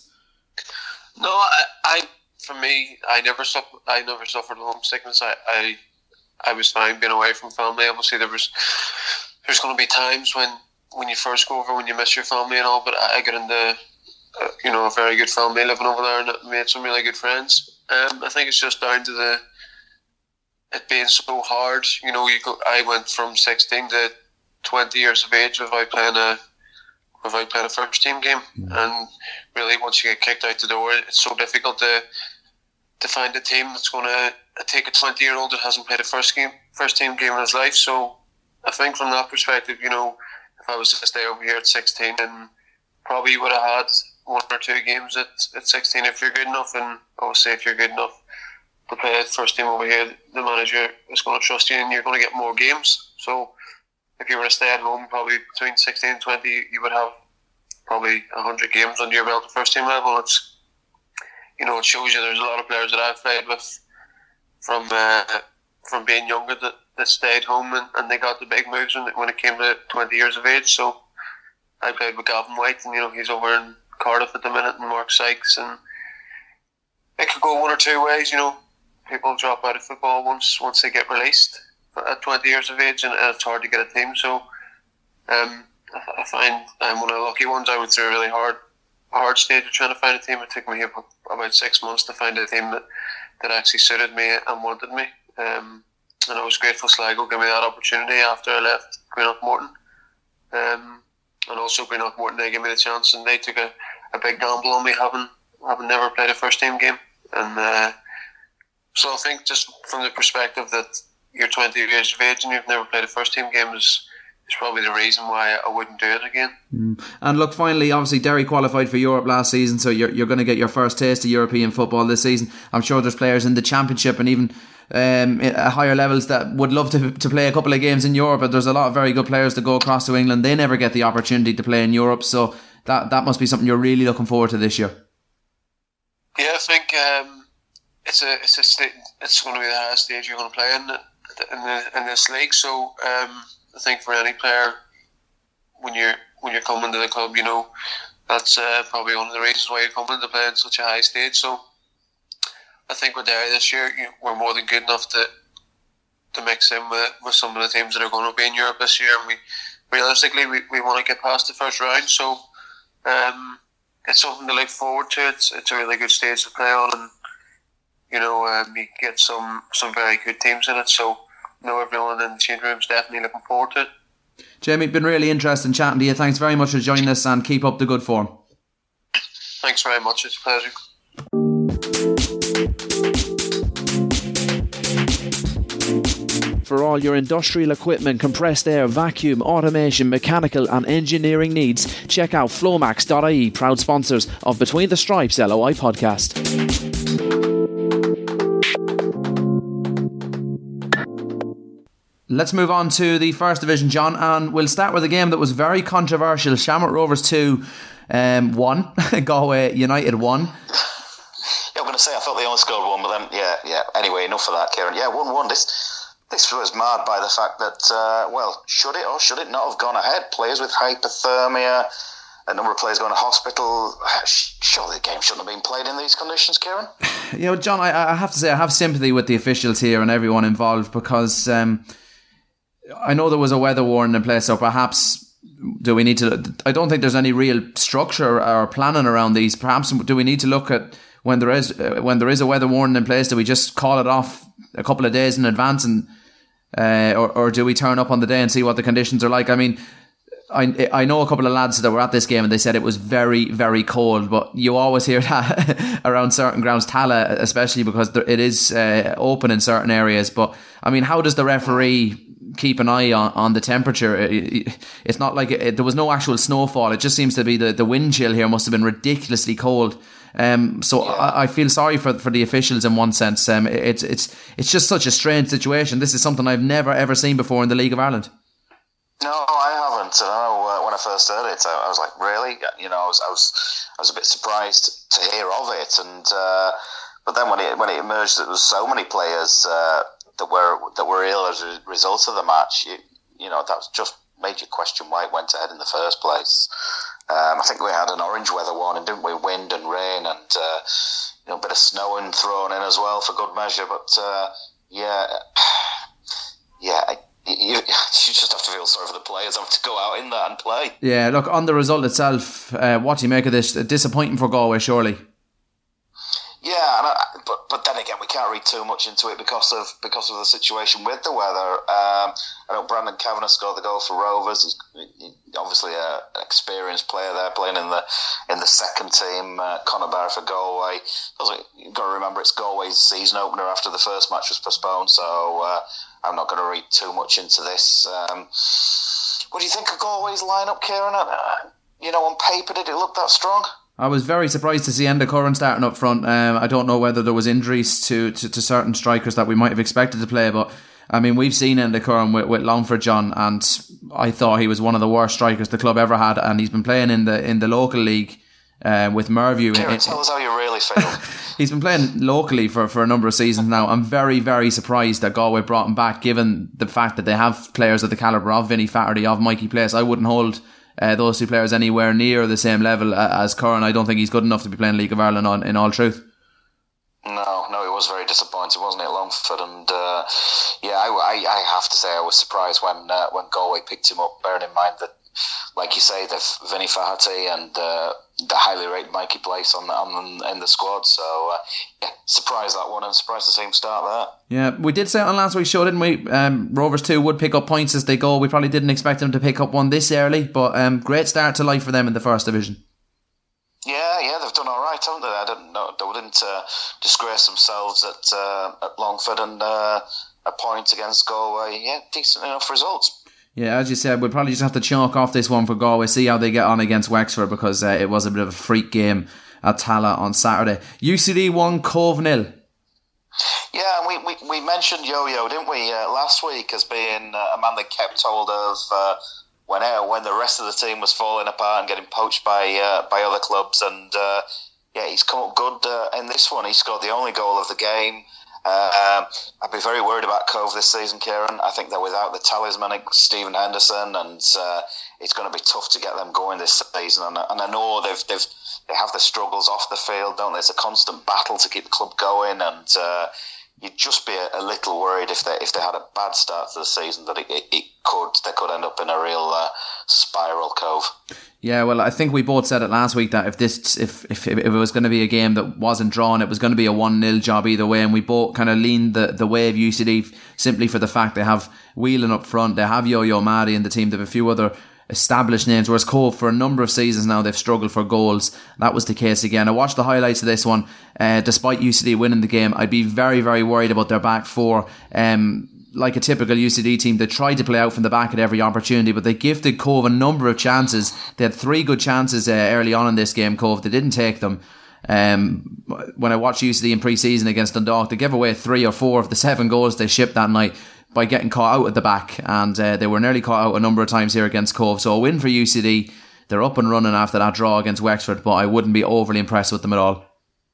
No, I, I for me, I never suffered. I never suffered homesickness. I, I, I was fine being away from family. Obviously, there was there's going to be times when, when you first go over, when you miss your family and all. But I got into uh, you know a very good family living over there and made some really good friends. Um, I think it's just down to the it being so hard. You know, you go. I went from sixteen to twenty years of age without playing a without playing a first team game, mm. and really once you get kicked out the door, it's so difficult to to find a team that's going to take a twenty year old that hasn't played a first game first team game in his life. So I think from that perspective, you know, if I was to stay over here at sixteen, and probably would have had one or two games at, at sixteen if you're good enough, and obviously if you're good enough to play at first team over here, the manager is going to trust you and you're going to get more games. So if you were to stay at home, probably between sixteen and twenty, you would have probably one hundred games under your belt at first team level. It's, you know, it shows you there's a lot of players that I've played with from uh, from being younger that, that stayed home and, and they got the big moves when, when it came to twenty years of age. So I played with Gavin White, and you know, he's over in Cardiff at the minute, and Mark Sykes, and it could go one or two ways. You know, people drop out of football once once they get released at twenty years of age, and it's hard to get a team. So um, I find I'm one of the lucky ones. I went through a really hard hard stage of trying to find a team. It took me about six months to find a team that, that actually suited me and wanted me. Um, and I was grateful Sligo gave me that opportunity after I left Greenock Morton. Um, and also Greenock Morton, they gave me the chance, and they took a, a big gamble on me having having never played a first team game. And uh, so I think just from the perspective that you're twenty years of age and you've never played a first team game is, is probably the reason why I wouldn't do it again. Mm. And look, finally, obviously Derry qualified for Europe last season, so you're you're going to get your first taste of European football this season. I'm sure there's players in the Championship and even um, at higher levels that would love to to play a couple of games in Europe, but there's a lot of very good players that go across to England. They never get the opportunity to play in Europe, so that, that must be something you're really looking forward to this year. Yeah, I think um, it's a it's a st- it's going to be the highest stage you're going to play in in, the, in this league. So um, I think for any player, when you're when you're coming to the club, you know, that's uh, probably one of the reasons why you're coming to play in such a high stage. So I think with Derry this year, you know, we're more than good enough to to mix in with, with some of the teams that are going to be in Europe this year. And we realistically we, we want to get past the first round. So um, it's something to look forward to. It's it's a really good stage to play on, and you know um, you get some some very good teams in it. So you know everyone in the change room is definitely looking forward to it. Jamie, been really interesting chatting to you. Thanks very much for joining us, and keep up the good form. Thanks very much. It's a pleasure. For all your industrial equipment, compressed air, vacuum, automation, mechanical and engineering needs, check out Flomax dot I E, proud sponsors of Between the Stripes L O I podcast. Let's move on to the First Division, John, and we'll start with a game that was very controversial. Shamrock Rovers two um, one, Galway United one. Yeah, I'm going to say I thought they only scored one, but then, yeah, yeah. Anyway, enough of that, Kieran. Yeah, one one. This this was marred by the fact that, uh, well, should it or should it not have gone ahead? Players with hypothermia, a number of players going to hospital. Surely the game shouldn't have been played in these conditions, Kieran. You know, John, I, I have to say I have sympathy with the officials here and everyone involved, because um, I know there was a weather warning in place, so perhaps do we need to... I don't think there's any real structure or planning around these. Perhaps do we need to look at when there is uh, when there is a weather warning in place, do we just call it off a couple of days in advance, and uh, or, or do we turn up on the day and see what the conditions are like? I mean, I I know a couple of lads that were at this game and they said it was very, very cold, but you always hear that around certain grounds, Tala especially, because there, it is uh, open in certain areas. But I mean, how does the referee keep an eye on, on the temperature? It, it's not like it, it, there was no actual snowfall. It just seems to be the, the wind chill here must have been ridiculously cold. Um, so yeah. I, I feel sorry for for the officials in one sense. Um, it, it's it's it's just such a strange situation. This is something I've never ever seen before in the League of Ireland. No, I haven't. I know uh, when I first heard it, I, I was like, really? You know, I was I was I was a bit surprised to hear of it, and uh, but then when it when it emerged that there was so many players uh, that were that were ill as a result of the match, you, you know, that just made you question why it went ahead in the first place. Um, I think we had an orange weather warning, didn't we? Wind and rain, and uh, you know, a bit of snowing thrown in as well for good measure. But uh, yeah, yeah, I, you, you just have to feel sorry for the players having to go out in that and play. Yeah, look, on the result itself, uh, what do you make of this? Disappointing for Galway, surely. Yeah, and I, but but then again, we can't read too much into it because of because of the situation with the weather. Um, I know Brandon Kavanagh scored the goal for Rovers. He's, he's obviously a, an experienced player there, playing in the in the second team. Uh, Conor Barr for Galway. You've got to remember it's Galway's season opener after the first match was postponed, so uh, I'm not going to read too much into this. Um, what do you think of Galway's lineup, Kieran? Uh, you know, on paper, did it look that strong? I was very surprised to see Enda Curran starting up front. Um, I don't know whether there was injuries to, to, to certain strikers that we might have expected to play, but I mean, we've seen Enda Curran with, with Longford, John, and I thought he was one of the worst strikers the club ever had, and he's been playing in the in the local league uh, with Merview. Kieran, in, tell us how you really feel. He's been playing locally for, for a number of seasons now. I'm very, very surprised that Galway brought him back, given the fact that they have players of the calibre of Vinny Flaherty, of Mikey Place. I wouldn't hold Uh, those two players anywhere near the same level uh, as Curran. I don't think he's good enough to be playing League of Ireland on, in all truth. No, no, it was very disappointing, wasn't it, Longford? And uh, yeah, I, I, I have to say I was surprised when uh, when Galway picked him up, bearing in mind that, like you say, they've Vinny Flaherty and uh, the highly rated Mikey Place on, on in the squad. So uh, yeah, surprised that one, and surprised to see him start there. Yeah, we did say it on last week's show, didn't we? Um, Rovers two would pick up points as they go. We probably didn't expect them to pick up one this early, but um, great start to life for them in the First Division. Yeah, yeah, they've done all right, haven't they? I didn't know they didn't uh, disgrace themselves at uh, at Longford, and uh, a point against Galway. Yeah, decent enough results. Yeah, as you said, we'll probably just have to chalk off this one for Galway, see how they get on against Wexford, because uh, it was a bit of a freak game at Tala on Saturday. U C D won, Cove nil. Yeah, and we, we, we mentioned Yo-Yo, didn't we, uh, last week as being uh, a man that kept hold of uh, when uh, when the rest of the team was falling apart and getting poached by uh, by other clubs, and uh, yeah, he's come up good uh, in this one. He scored the only goal of the game. Uh, I'd be very worried about Cove this season, Kieran. I think they're without the talismanic Stephen Henderson, and uh, it's going to be tough to get them going this season. And, and I know they've they've they have the struggles off the field, don't they? It's a constant battle to keep the club going, and uh, you'd just be a, a little worried if they if they had a bad start to the season that it, it, it could they could end up in a real uh, spiral cove. Yeah, well, I think we both said it last week that if this if if, if it was going to be a game that wasn't drawn, it was going to be a one nil job either way, and we both kind of leaned the, the way of U C D simply for the fact they have Whelan up front, they have Yo-Yo Maddie in the team, they have a few other established names, whereas Cove for a number of seasons now they've struggled for goals. That was the case again. I watched the highlights of this one. Uh, despite U C D winning the game, I'd be very very worried about their back four. Um, like a typical U C D team, they tried to play out from the back at every opportunity, but they gifted Cove a number of chances. They had three good chances uh, early on in this game, Cove. They didn't take them. Um, when I watched U C D in pre-season against Dundalk, they gave away three or four of the seven goals they shipped that night by getting caught out at the back, and uh, they were nearly caught out a number of times here against Cove. So a win for U C D. They're up and running after that draw against Wexford, but I wouldn't be overly impressed with them at all.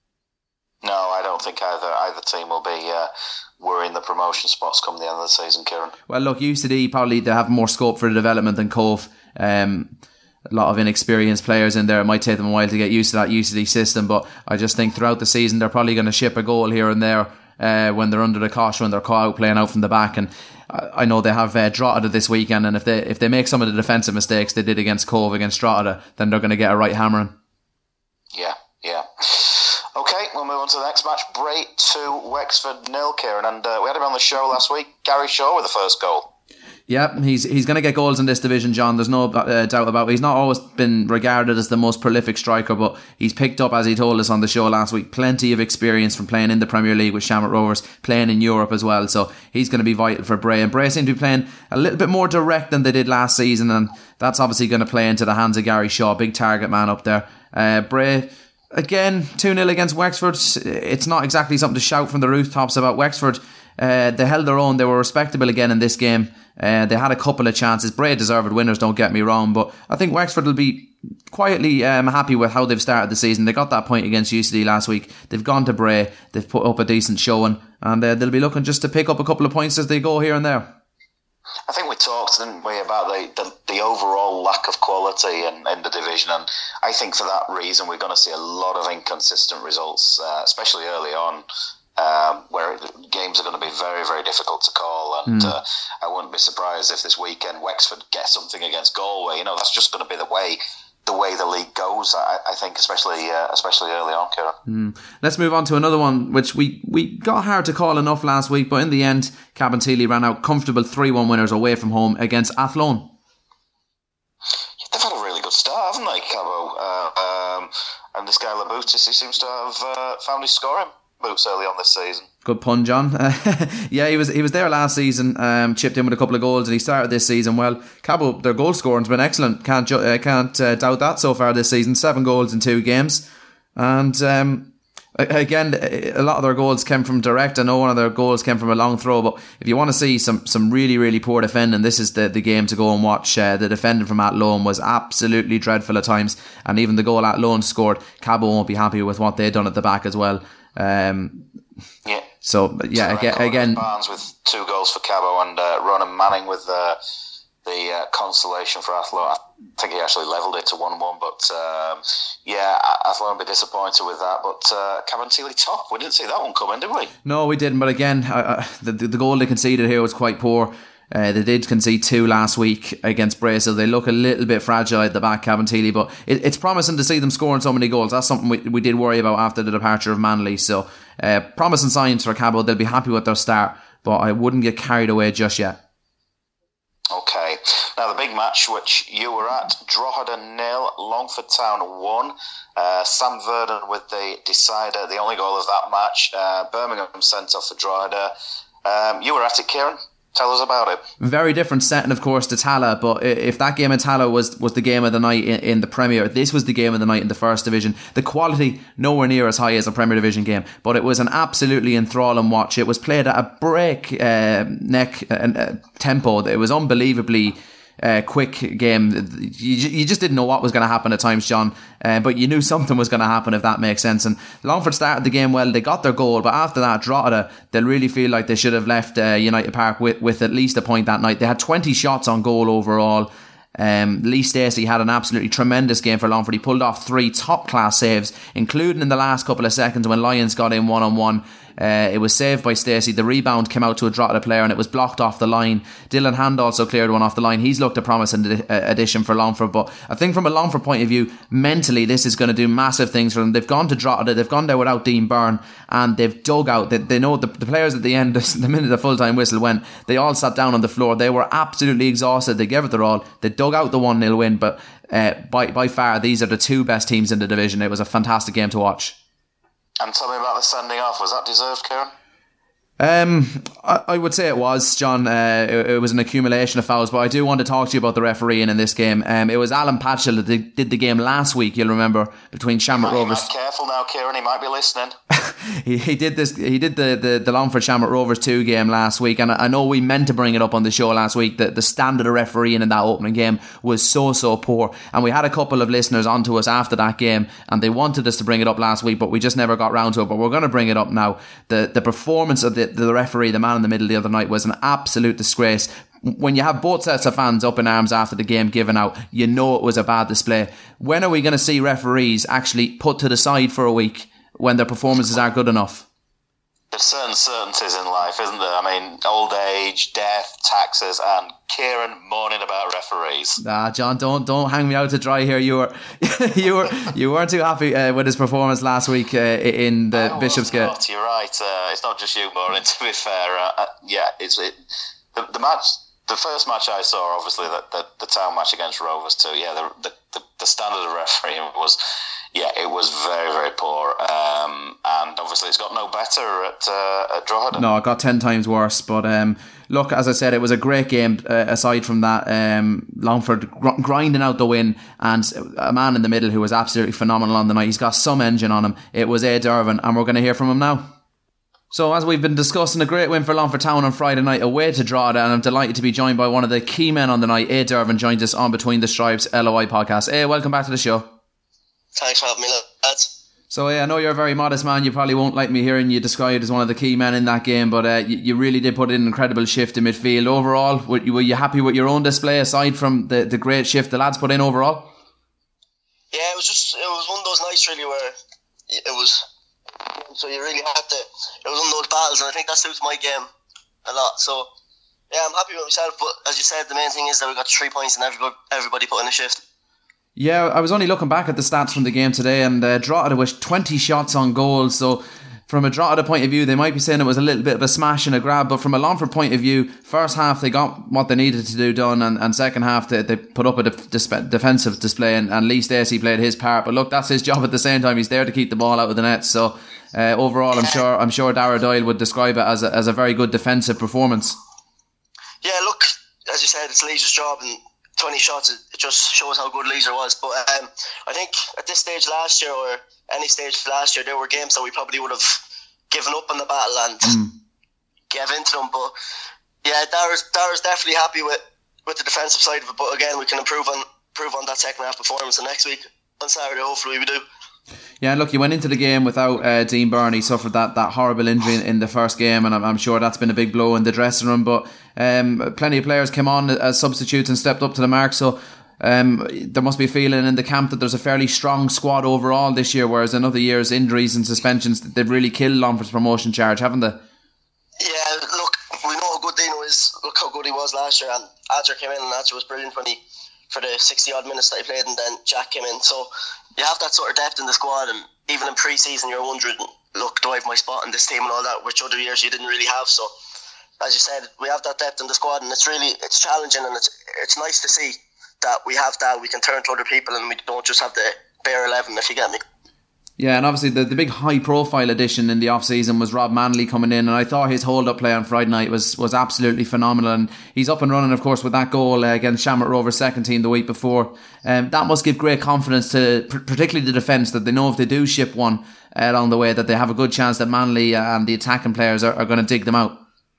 No, I don't think either either team will be uh, worrying the promotion spots come the end of the season, Kieran. Well, look, U C D probably they have more scope for the development than Cove. Um, a lot of inexperienced players in there. It might take them a while to get used to that U C D system, but I just think throughout the season they're probably going to ship a goal here and there uh, when they're under the cosh, when they're caught out playing out from the back. And I know they have uh, Drogheda this weekend, and if they if they make some of the defensive mistakes they did against Cove against Drogheda, then they're going to get a right hammering. Yeah, yeah. Okay, we'll move on to the next match. Bray two, Wexford nil, Kieran. And uh, we had him on the show last week. Gary Shaw with the first goal. Yeah, he's he's going to get goals in this division, John. There's no uh, doubt about it. He's not always been regarded as the most prolific striker, but he's picked up, as he told us on the show last week, plenty of experience from playing in the Premier League with Shamrock Rovers, playing in Europe as well. So he's going to be vital for Bray. And Bray seem to be playing a little bit more direct than they did last season, and that's obviously going to play into the hands of Gary Shaw, big target man up there. Uh, Bray, again, two nil against Wexford. It's not exactly something to shout from the rooftops about. Wexford, uh, they held their own. They were respectable again in this game. Uh, they had a couple of chances. Bray deserved winners, don't get me wrong, but I think Wexford will be quietly um, happy with how they've started the season. They got that point against U C D last week. They've gone to Bray. They've put up a decent showing, and uh, they'll be looking just to pick up a couple of points as they go here and there. I think we talked, didn't we, about the, the, the overall lack of quality in, in the division, and I think for that reason we're going to see a lot of inconsistent results, uh, especially early on, um, where games are going to be very, very difficult to call, and mm. uh, I wouldn't be surprised if this weekend Wexford get something against Galway. You know, that's just going to be the way the way the league goes, I, I think, especially uh, especially early on, Kieran. Mm. Let's move on to another one, which we, we got hard to call enough last week, but in the end, Cabinteely ran out comfortable three one winners away from home against Athlone. They've had a really good start, haven't they, Cabo? Uh, um, and this guy Laboutis, he seems to have uh, found his scoring boots early on this season. Good pun, John. yeah, he was he was there last season, um, chipped in with a couple of goals, and he started this season well. Cabo, their goal scoring's been excellent. Can't ju- uh, can't uh, doubt that so far this season. Seven goals in two games, and um, again, a lot of their goals came from direct. I know one of their goals came from a long throw, but if you want to see some some really really poor defending, this is the, the game to go and watch. Uh, the defending from Athlone was absolutely dreadful at times, and even the goal Athlone scored, Cabo won't be happy with what they've done at the back as well. Um, yeah. So yeah, again, again Barnes with two goals for Cabo, and uh, Ronan Manning with uh, the uh, consolation for Athlone. I think he actually levelled it to one one, but um, yeah, Athlone will be disappointed with that. But uh, Cabinteely top, we didn't see that one coming, did we? No, we didn't. But again, uh, the the goal they conceded here was quite poor. Uh, they did concede two last week against Bray, so they look a little bit fragile at the back, Cabinteely, but it, it's promising to see them scoring so many goals. That's something we, we did worry about after the departure of Manley, so uh, promising signs for Cabo. They'll be happy with their start, but I wouldn't get carried away just yet. Okay, now the big match which you were at, Drogheda nil, Longford Town one. Uh, Sam Verdon with the decider, the only goal of that match. Uh, Birmingham sent off for Drogheda. Um, you were at it, Kieran. Tell us about it. Very different setting, of course, to Tala, but if that game in Tala was, was the game of the night in, in the Premier, this was the game of the night in the First Division. The quality nowhere near as high as a Premier Division game, but it was an absolutely enthralling watch. It was played at a break uh, neck uh, uh, tempo. It was unbelievably uh, quick game. You, you just didn't know what was going to happen at times, John, uh, but you knew something was going to happen, if that makes sense. And Longford started the game well. They got their goal, but after that, Drogheda, they'll really feel like they should have left uh, United Park with, with at least a point that night. They had twenty shots on goal overall. Um, Lee Stacey had an absolutely tremendous game for Longford. He pulled off three top class saves, including in the last couple of seconds when Lyons got in one on one. Uh, it was saved by Stacey. The rebound came out to a Drogheda player and it was blocked off the line. Dylan Hand also cleared one off the line. He's looked a promising addition for Longford, but I think from a Longford point of view, mentally this is going to do massive things for them. They've gone to Drogheda, they've gone there without Dean Byrne, and they've dug out. They, they know the, the players at the end, the minute the full-time whistle went, they all sat down on the floor. They were absolutely exhausted. They gave it their all. They dug out the one nil win, but uh, by, by far these are the two best teams in the division. It was a fantastic game to watch. And tell me about the sending off. Was that deserved, Kieran? Um, I, I would say it was, John. Uh, it, it was an accumulation of fouls, but I do want to talk to you about the refereeing in this game. Um, it was Alan Patchell that did, did the game last week. You'll remember, between Shamrock oh, Rovers. Careful now, Kieran. He might be listening. he, he did this. He did the the, the Longford Shamrock Rovers two game last week, and I, I know we meant to bring it up on the show last week. That the standard of refereeing in that opening game was so so poor, and we had a couple of listeners onto us after that game, and they wanted us to bring it up last week, but we just never got round to it. But we're going to bring it up now. The the performance of the the referee, the man in the middle the other night, was an absolute disgrace. When you have both sets of fans up in arms after the game given out, you know it was a bad display. When are we going to see referees actually put to the side for a week when their performances aren't good enough? There's certain certainties in life, isn't there? I mean, old age, death, taxes, and Kieran moaning about referees. Ah, John, don't don't hang me out to dry here. You were you were you weren't too happy uh, with his performance last week uh, in the I Bishopsgate. Not, you're right. Uh, it's not just you moaning. To be fair, uh, uh, yeah, it's it, the, the match. The first match I saw, obviously, the, the, the town match against Rovers too. Yeah, the, the the the standard of refereeing was, yeah, it was very very poor. Um, and obviously it's got no better at uh, at Drogheda. No, it got ten times worse. But um, look, as I said, it was a great game. Uh, aside from that, um, Longford gr- grinding out the win, and a man in the middle who was absolutely phenomenal on the night. He's got some engine on him. It was Ed Irvin, and we're going to hear from him now. So as we've been discussing, a great win for Longford Town on Friday night away to Drogheda, and I'm delighted to be joined by one of the key men on the night. Ed Irvin joins us on Between the Stripes L O I podcast. Hey, welcome back to the show. Thanks for having me, lads. So yeah, I know you're a very modest man. You probably won't like me hearing you described as one of the key men in that game, but uh, you, you really did put in an incredible shift in midfield. Overall, were you, were you happy with your own display aside from the, the great shift the lads put in overall? Yeah, it was just it was one of those nights really where it was. So you really had to. It was one of those battles, and I think that suits my game a lot. So yeah, I'm happy with myself. But as you said, the main thing is that we got three points, and everybody everybody put in a shift. Yeah, I was only looking back at the stats from the game today, and uh, Drogheda was twenty shots on goal. So from a Drogheda point of view, they might be saying it was a little bit of a smash and a grab, but from a Longford point of view, first half they got what they needed to do done, and, and second half they, they put up a def- disp- defensive display, and, and Lee Stacey played his part. But look, that's his job at the same time. He's there to keep the ball out of the net. So uh, overall, I'm sure I'm sure Dara Doyle would describe it as a, as a very good defensive performance. Yeah, look, as you said, it's Lee's job, and twenty shots, it just shows how good Leeser was. But um, I think at this stage last year, or any stage last year, there were games that we probably would have given up on the battle and mm. gave into them. But yeah, Dara's, Dara's definitely happy with, with the defensive side of it. But again, we can improve on improve on that second half performance. And next week on Saturday, hopefully we do. Yeah, and look, you went into the game without uh, Dean Byrne. He suffered that, that horrible injury in, in the first game, and I'm, I'm sure that's been a big blow in the dressing room. But um, plenty of players came on as substitutes and stepped up to the mark. So um, there must be a feeling in the camp that there's a fairly strong squad overall this year, whereas in other years, injuries and suspensions, they've really killed Longford's promotion charge, haven't they? Yeah, look, we know how good Dino is. Look how good he was last year, and Adger came in, and Adger was brilliant when he for the sixty odd minutes that he played, and then Jack came in. So you have that sort of depth in the squad, and even in pre-season you're wondering, look, do I have my spot in this team and all that, which other years you didn't really have. So as you said, we have that depth in the squad, and it's really it's challenging, and it's it's nice to see that we have that. We can turn to other people, and we don't just have the bare eleven, if you get me. Yeah, and obviously the, the big high-profile addition in the off-season was Rob Manley coming in, and I thought his hold-up play on Friday night was, was absolutely phenomenal, and he's up and running, of course, with that goal uh, against Shamrock Rovers' second team the week before. Um, that must give great confidence to pr- particularly the defence, that they know if they do ship one uh, along the way, that they have a good chance that Manley and the attacking players are, are going to dig them out.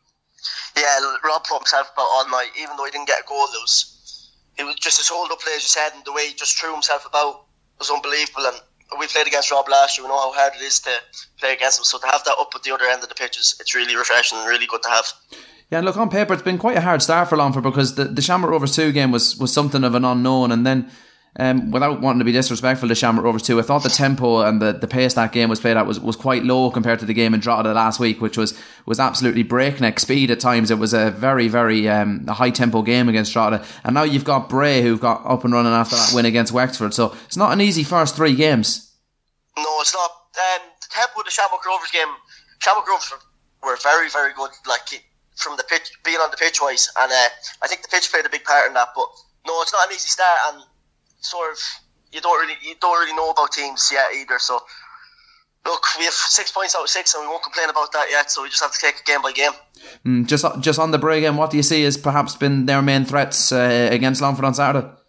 Yeah, Rob put himself about all night, even though he didn't get a goal. It was, it was just his hold-up play, as you said, and the way he just threw himself about was unbelievable. And we played against Rob last year. We know how hard it is to play against him. So to have that up at the other end of the pitch is it's really refreshing and really good to have. Yeah, and look, on paper it's been quite a hard start for Longford, because the, the Shamrock Rovers two game was, was something of an unknown, and then Um, without wanting to be disrespectful to Shamrock Rovers too, I thought the tempo and the, the pace that game was played at was, was quite low compared to the game in Drogheda last week, which was, was absolutely breakneck speed at times. It was a very, very um, a high tempo game against Drogheda. And now you've got Bray, who've got up and running after that win against Wexford. So it's not an easy first three games. No, it's not. Um, the tempo of the Shamrock Rovers game, Shamrock Rovers were, were very, very good, like from the pitch, being on the pitch wise. And uh, I think the pitch played a big part in that. But no, it's not an easy start. And sort of, you don't really you don't really know about teams yet either. So look, we have six points out of six, and we won't complain about that yet. So we just have to take it game by game. Mm, just just on the Bray game, what do you see as perhaps been their main threats uh, against Longford on Saturday? Um,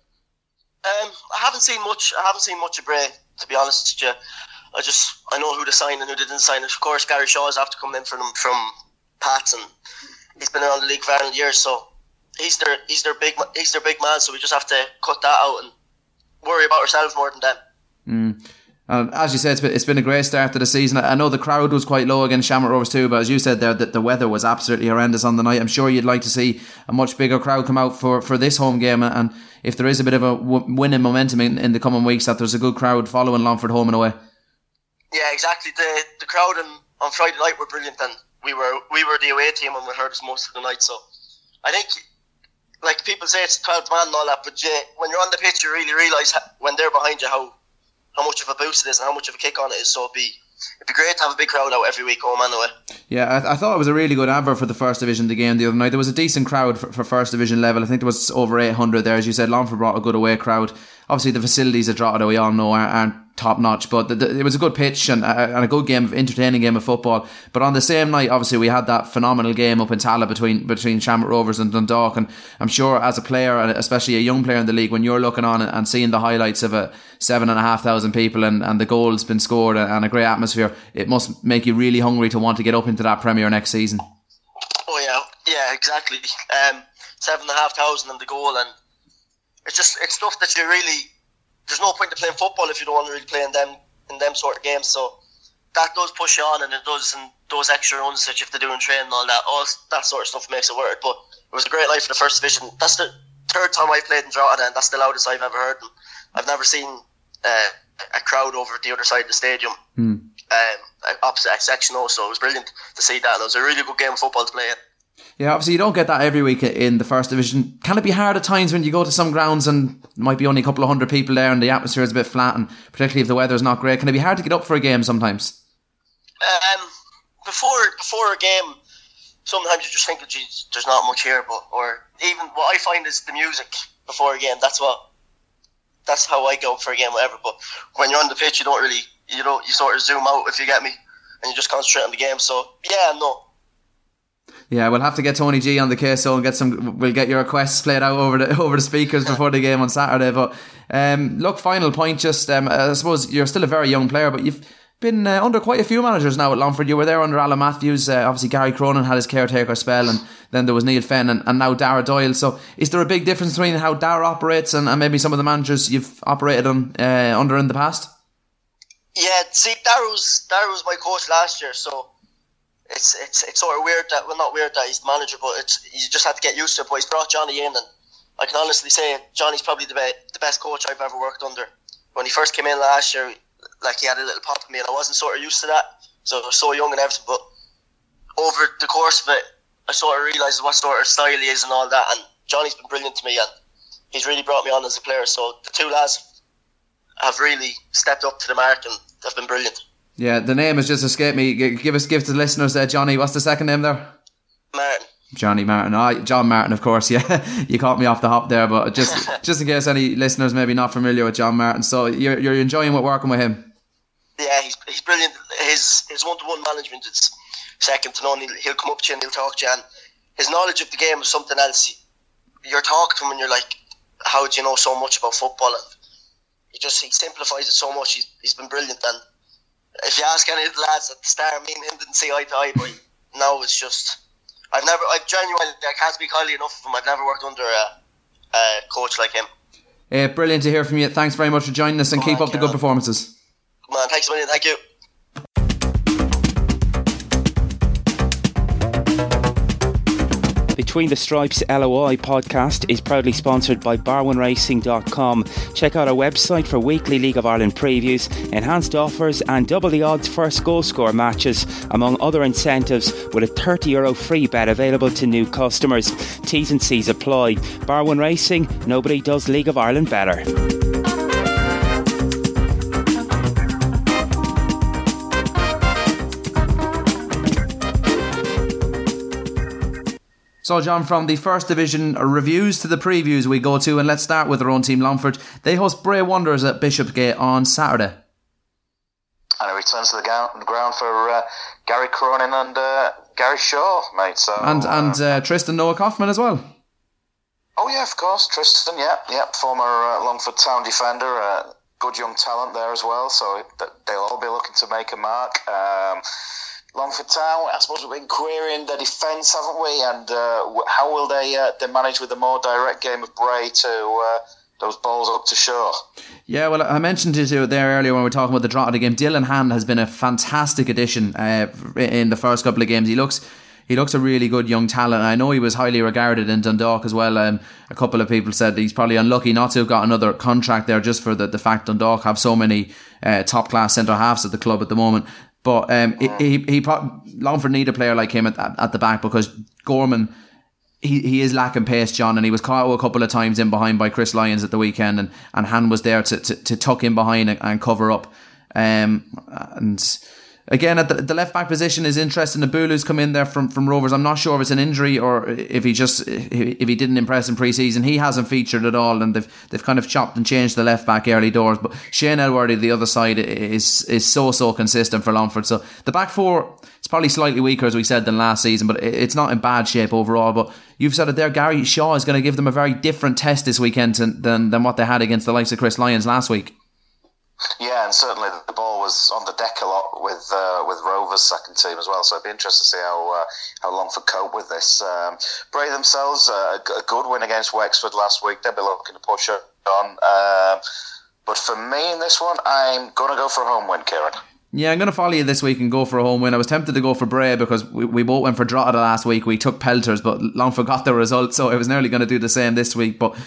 I haven't seen much. I haven't seen much of Bray, to be honest with you. I just I know who to sign and who didn't sign. Of course, Gary Shaw is after coming in for them from Pats, and he's been around the league for Ireland years, so he's their he's their big he's their big man. So we just have to cut that out and worry about ourselves more than them. Mm. And as you said, it's been, it's been a great start to the season. I know the crowd was quite low against Shamrock Rovers too, but as you said there, that the weather was absolutely horrendous on the night. I'm sure you'd like to see a much bigger crowd come out for, for this home game, and if there is a bit of a w- winning momentum in, in the coming weeks, that there's a good crowd following Longford home and away. Yeah, exactly. The the crowd on, on Friday night were brilliant, and we were we were the away team and we heard us most of the night. So I think, like people say, it's twelfth man and all that, but yeah, when you're on the pitch, you really realise when they're behind you how, how much of a boost it is and how much of a kick on it is. So it'd be it'd be great to have a big crowd out every week, home and away. Yeah, I, th- I thought it was a really good advert for the First Division the game the other night. There was a decent crowd for, for First Division level. I think there was over eight hundred there. As you said, Longford brought a good away crowd. Obviously, the facilities at Drogheda, we all know, aren't, aren't top notch, but the, the, it was a good pitch and a, and a good game, of entertaining game of football. But on the same night, obviously, we had that phenomenal game up in Tallaght between between Shamrock Rovers and Dundalk. And I'm sure, as a player, and especially a young player in the league, when you're looking on and, and seeing the highlights of a seven and a half thousand people and, and the goals been scored and, and a great atmosphere, it must make you really hungry to want to get up into that Premier next season. Oh yeah, yeah, exactly. Um, seven and a half thousand and the goal, and it's just it's stuff that you really. There's no point in playing football if you don't want to really play in them in them sort of games. So that does push you on, and it does, and those extra runs that you have to do in training and all that, all that sort of stuff makes it worth it. But it was a great night for the First Division. That's the third time I've played in Drogheda, and that's the loudest I've ever heard. And I've never seen uh, a crowd over at the other side of the stadium, mm. um, opposite section also. It was brilliant to see that, and it was a really good game of football to play in. Yeah, obviously you don't get that every week in the First Division. Can it be hard at times when you go to some grounds and there might be only a couple of hundred people there and the atmosphere is a bit flat, and particularly if the weather's not great, can it be hard to get up for a game sometimes? Um, before before a game, sometimes you just think, geez, there's not much here, but or even what I find is the music before a game. That's what that's how I go for a game, whatever. But when you're on the pitch, you don't really you know you sort of zoom out, if you get me, and you just concentrate on the game. So yeah, no. Yeah, we'll have to get Tony G on the case, so and get some. We'll get your requests played out over the over the speakers before the game on Saturday. But um, look, final point. Just um, I suppose you're still a very young player, but you've been uh, under quite a few managers now at Longford. You were there under Alan Matthews. Uh, obviously, Gary Cronin had his caretaker spell, and then there was Neil Fenn, and, and now Dara Doyle. So, is there a big difference between how Dara operates and, and maybe some of the managers you've operated on uh, under in the past? Yeah, see, Dara was Dara was my coach last year, so. It's it's it's sort of weird that well not weird that he's the manager, but it's you just have to get used to it. But he's brought Johnny in, and I can honestly say Johnny's probably the be- the best coach I've ever worked under. When he first came in last year, like he had a little pop at me, and I wasn't sort of used to that. So I was so young and everything, but over the course of it, I sort of realised what sort of style he is and all that. And Johnny's been brilliant to me, and he's really brought me on as a player. So the two lads have really stepped up to the mark, and they've been brilliant. Yeah, the name has just escaped me. Give us, give to the listeners there, Johnny. What's the second name there? Martin. Johnny Martin. Oh, John Martin, of course. Yeah, you caught me off the hop there, but just just in case any listeners maybe not familiar with John Martin. So you're you're enjoying working with him? Yeah, he's he's brilliant. His his one to one management is second to none. He'll, he'll come up to you and he'll talk to you, and his knowledge of the game is something else. You're talking to him and you're like, how do you know so much about football? And he just he simplifies it so much. He's he's been brilliant. And if you ask any of the lads at the start, me and him didn't see eye to eye, but now it's just I've never I've genuinely I can't speak highly enough of him. I've never worked under a, a coach like him. Uh, brilliant to hear from you. Thanks very much for joining us, and oh, keep up the good on. performances. Man, thanks a million. Thank you. Between the Stripes L O I podcast is proudly sponsored by bar one racing dot com. Check out our website for weekly League of Ireland previews, enhanced offers and double the odds first goal score matches, among other incentives, with a thirty euro free bet available to new customers. T's and C's apply. Bar one Racing, nobody does League of Ireland better. So, John, from the First Division reviews to the previews we go to, and let's start with our own team, Longford. They host Bray Wanderers at Bishopsgate on Saturday. And it returns to the ground for uh, Gary Cronin and uh, Gary Shaw, mate. So and and uh, Tristan Noah Kaufman as well. Oh yeah, of course, Tristan. Yeah, yeah, former uh, Longford Town defender, uh, good young talent there as well. So it, they'll all be looking to make a mark. Um, Longford Town, I suppose we've been querying their defence, haven't we? And uh, how will they uh, they manage with the more direct game of Bray to uh, those balls up to Shaw? Yeah, well, I mentioned it there earlier when we were talking about the Drogheda game. Dylan Hand has been a fantastic addition uh, in the first couple of games. He looks he looks a really good young talent. I know he was highly regarded in Dundalk as well. Um, a couple of people said he's probably unlucky not to have got another contract there, just for the, the fact Dundalk have so many uh, top class centre halves at the club at the moment. But um, he, he, he Longford need a player like him at, at the back, because Gorman, he, he is lacking pace, John, and he was caught a couple of times in behind by Chris Lyons at the weekend, and, and Han was there to, to, to tuck in behind and, and cover up. Um, and again, at the, the left back position is interesting. Abulu's come in there from, from Rovers. I'm not sure if it's an injury or if he just if he didn't impress in pre-season. He hasn't featured at all, and they've they've kind of chopped and changed the left back early doors. But Shane Elworthy, the other side, is is so so consistent for Longford. So the back four is probably slightly weaker, as we said, than last season, but it's not in bad shape overall. But you've said it there, Gary Shaw is going to give them a very different test this weekend than than, than what they had against the likes of Chris Lyons last week. Yeah, and certainly the ball was on the deck a lot with uh, with Rovers' second team as well. So it'd be interesting to see how uh, how Longford cope with this. Um, Bray themselves, uh, a good win against Wexford last week. They'll be looking to push it on. Um, but for me in this one, I'm going to go for a home win, Kieran. Yeah, I'm going to follow you this week and go for a home win. I was tempted to go for Bray because we, we both went for Drogheda last week. We took Pelters, but Longford got the result, so I was nearly going to do the same this week. But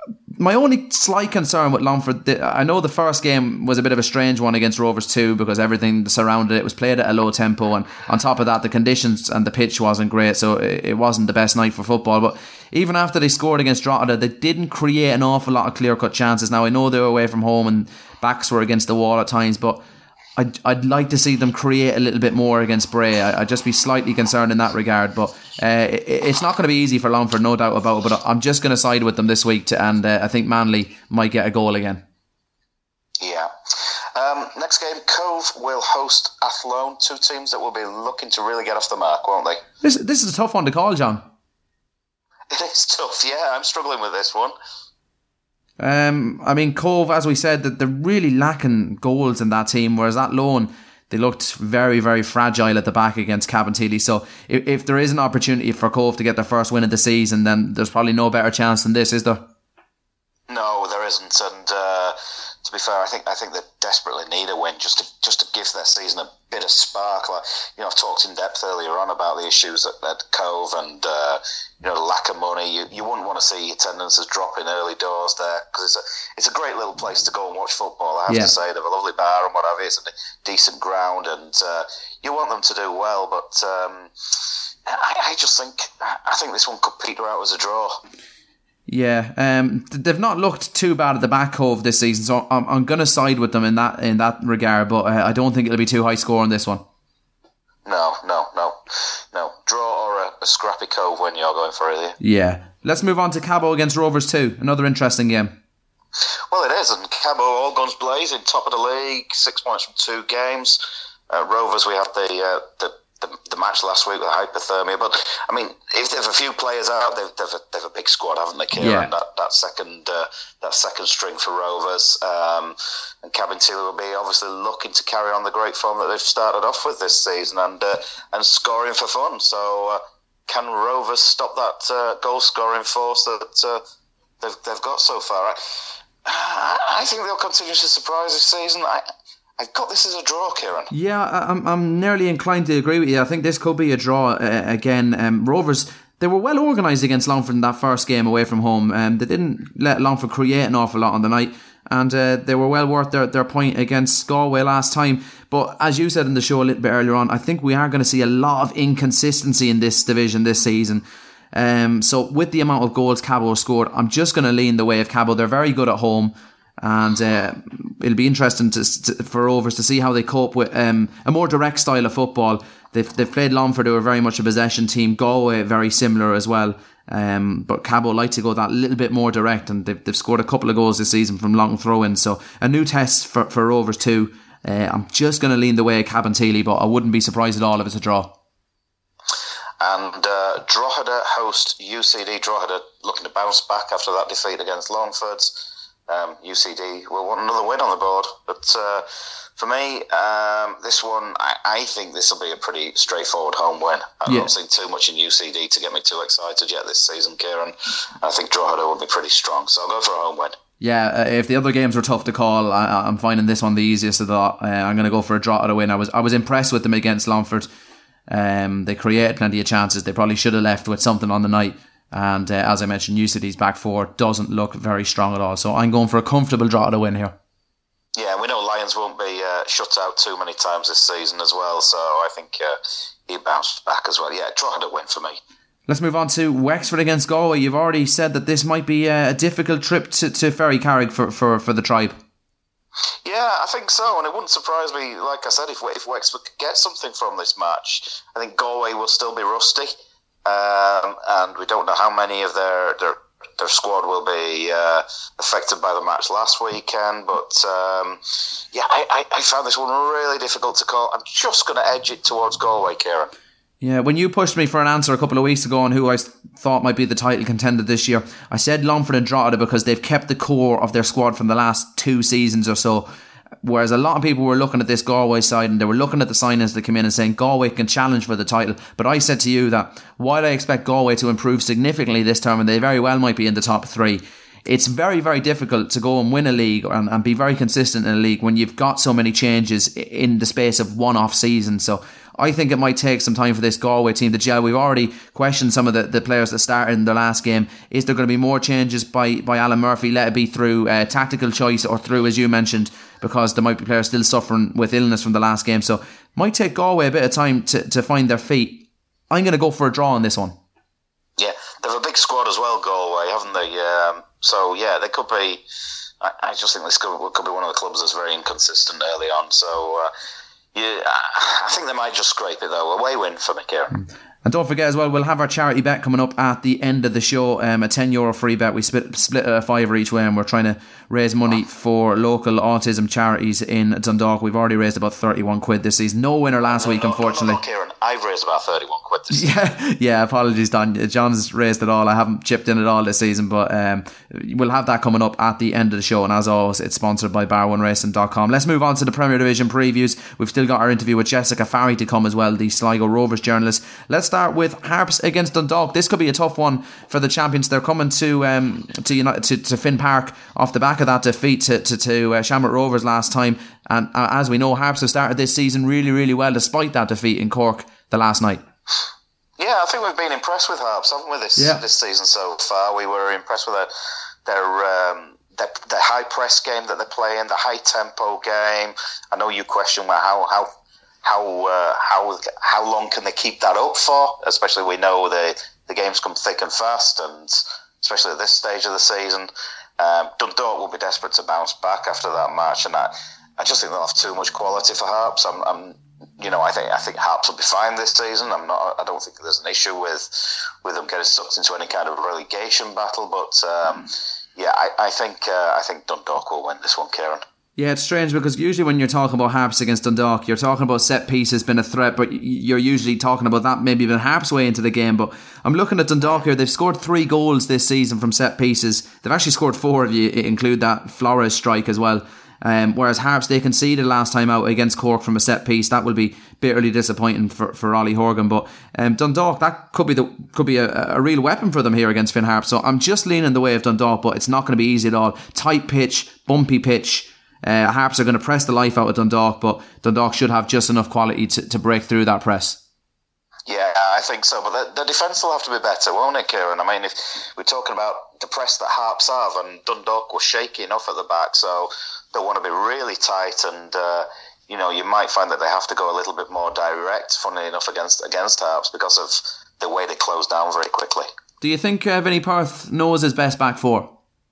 my only slight concern with Longford, I know the first game was a bit of a strange one against Rovers too, because everything surrounded it was played at a low tempo, and on top of that the conditions and the pitch wasn't great, so it wasn't the best night for football. But even after they scored against Drogheda, they didn't create an awful lot of clear-cut chances. Now I know they were away from home and backs were against the wall at times, but I'd, I'd like to see them create a little bit more against Bray. I, I'd just be slightly concerned in that regard. But uh, it, it's not going to be easy for Longford, no doubt about it. But I'm just going to side with them this week, to, and uh, I think Manly might get a goal again. Yeah. Um, next game, Cove will host Athlone, two teams that will be looking to really get off the mark, won't they? This this is a tough one to call, John. It is tough, yeah. I'm struggling with this one. Um, I mean, Cove, as we said, that they're really lacking goals in that team, whereas Athlone, they looked very, very fragile at the back against Cabinteely. So if, if there is an opportunity for Cove to get their first win of the season, then there's probably no better chance than this, is there? No, there isn't. And uh, to be fair, I think I think they desperately need a win just to just to give their season a bit of spark. Like, you know, I've talked in depth earlier on about the issues at, at Cove and uh, you know, the lack of money. You you wouldn't want to see attendances drop in early doors there, because it's a it's a great little place to go and watch football. I have yeah. to say, they have a lovely bar and whatever. It's a decent ground, and uh, you want them to do well. But um, I, I just think I think this one could peter out as a draw. Yeah, um, they've not looked too bad at the back, Cove, this season, so I'm, I'm going to side with them in that in that regard, but uh, I don't think it'll be too high score on this one. No, no, no, no. Draw or a, a scrappy Cove when you're going for it. Yeah. Let's move on to Cabo against Rovers too. Another interesting game. Well, it is, and Cabo all guns blazing, top of the league, six points from two games. Uh, Rovers, we had the uh, the. The, the match last week with hypothermia, but I mean, if they have a few players out, they've they've a, they've a big squad, haven't they, Kieran? Yeah. That that second uh, that second string for Rovers, um, and Cabinteely will be obviously looking to carry on the great form that they've started off with this season, and uh, and scoring for fun. So, uh, can Rovers stop that uh, goal scoring force that uh, they've they've got so far? I, I think they'll continue to surprise this season. I. I've got this as a draw, Kieran. Yeah, I'm I'm nearly inclined to agree with you. I think this could be a draw uh, again. Um, Rovers, they were well organised against Longford in that first game away from home. Um, they didn't let Longford create an awful lot on the night, and uh, they were well worth their, their point against Galway last time. But as you said in the show a little bit earlier on, I think we are going to see a lot of inconsistency in this division this season. Um, so with the amount of goals Cabo scored, I'm just going to lean the way of Cabo. They're very good at home, and uh, it'll be interesting to, to, for Rovers to see how they cope with um, a more direct style of football. They've, they've played Longford, who are very much a possession team. Galway, very similar as well. Um, but Cabo like to go that little bit more direct, and they've, they've scored a couple of goals this season from long throw-ins. So a new test for, for Rovers too. Uh, I'm just going to lean the way of Cabinteely, but I wouldn't be surprised at all if it's a draw. And uh, Drogheda host U C D. Drogheda looking to bounce back after that defeat against Longford. Um, U C D will want another win on the board. But uh, for me, um, this one, I, I think this will be a pretty straightforward home win. I've yeah. not seen too much in U C D to get me too excited yet this season, Kieran. I think Drogheda will be pretty strong, so I'll go for a home win. Yeah, uh, if the other games were tough to call, I, I'm finding this one the easiest of the lot. Uh, I'm going to go for a Drogheda win. I was I was impressed with them against Longford. Um, they created plenty of chances. They probably should have left with something on the night. And uh, as I mentioned, U C D's back four doesn't look very strong at all. So I'm going for a comfortable Drogheda win here. Yeah, we know Lions won't be uh, shut out too many times this season as well. So I think uh, he bounced back as well. Yeah, Drogheda win for me. Let's move on to Wexford against Galway. You've already said that this might be a difficult trip to, to Ferry Carrig for, for, for the tribe. Yeah, I think so, and it wouldn't surprise me, like I said, if, if Wexford could get something from this match. I think Galway will still be rusty, um, and we don't know how many of their their, their squad will be uh, affected by the match last weekend, but um, yeah, I, I, I found this one really difficult to call. I'm just going to edge it towards Galway, Kieran. Yeah, when you pushed me for an answer a couple of weeks ago on who I thought might be the title contender this year, I said Longford and Drogheda because they've kept the core of their squad from the last two seasons or so. Whereas a lot of people were looking at this Galway side and they were looking at the signings that came in and saying Galway can challenge for the title. But I said to you that while I expect Galway to improve significantly this term, and they very well might be in the top three, it's very, very difficult to go and win a league and, and be very consistent in a league when you've got so many changes in the space of one off season. So I think it might take some time for this Galway team to gel. We've already questioned some of the, the players that started in the last game. Is there going to be more changes by, by Alan Murphy? Let it be through uh, tactical choice or through, as you mentioned, because there might be players still suffering with illness from the last game. So might take Galway a bit of time to, to find their feet. I'm going to go for a draw on this one. Yeah, they have a big squad as well, Galway, haven't they? Um, so yeah, they could be. I, I just think this could, could be one of the clubs that's very inconsistent early on. So uh, yeah, I think they might just scrape it though. Away win for me, Kieran. And don't forget as well, we'll have our charity bet coming up at the end of the show. Um, a ten euro free bet. We split split a fiver each way, and we're trying to raise money for local autism charities in Dundalk. We've already raised about thirty-one quid this season. No winner last no, week, no, unfortunately. No, no, no, Kieran, I've raised about thirty-one quid this season. Yeah, yeah. Apologies, Don. John's raised it all. I haven't chipped in at all this season, but um, we'll have that coming up at the end of the show. And as always, it's sponsored by bar one racing dot com. Let's move on to the Premier Division previews. We've still got our interview with Jessica Farry to come as well, the Sligo Rovers journalist. Let's start with Harps against Dundalk. This could be a tough one for the champions. They're coming to um, to, United, to to Finn Park off the back of that defeat to to, to uh, Shamrock Rovers last time. And uh, as we know, Harps have started this season really, really well despite that defeat in Cork the last night. Yeah, I think we've been impressed with Harps, haven't we, this yeah. this season so far. We were impressed with their their, um, their their high press game that they're playing, the high tempo game. I know you question how how how uh, how how long can they keep that up for? Especially we know the the games come thick and fast, and especially at this stage of the season, um, Dundalk will be desperate to bounce back after that match, and I I just think they'll have too much quality for Harps. I'm, I'm you know I think I think Harps will be fine this season. I'm not. I don't think there's an issue with with them getting sucked into any kind of relegation battle, but um, yeah, I, I think uh, I think Dundalk will win this one, Kieran. Yeah, it's strange because usually when you're talking about Harps against Dundalk, you're talking about set pieces being a threat, but you're usually talking about that maybe being Harps' way into the game. But I'm looking at Dundalk here. They've scored three goals this season from set pieces. They've actually scored four if you include that Flores strike as well. Um, whereas Harps, they conceded last time out against Cork from a set piece. That will be bitterly disappointing for, for Ollie Horgan. But um, Dundalk, that could be the could be a, a real weapon for them here against Finn Harps. So I'm just leaning the way of Dundalk, but it's not going to be easy at all. Tight pitch, bumpy pitch. Uh, Harps are going to press the life out of Dundalk, but Dundalk should have just enough quality to, to break through that press. Yeah, I think so, but the, the defence will have to be better, won't it, Kieran? I mean, if we're talking about the press that Harps have, and Dundalk was shaky enough at the back, so they want to be really tight, and uh, you know, you might find that they have to go a little bit more direct, funnily enough, against against Harps because of the way they close down very quickly. Do you think uh, Vinnie Perth knows his best back four?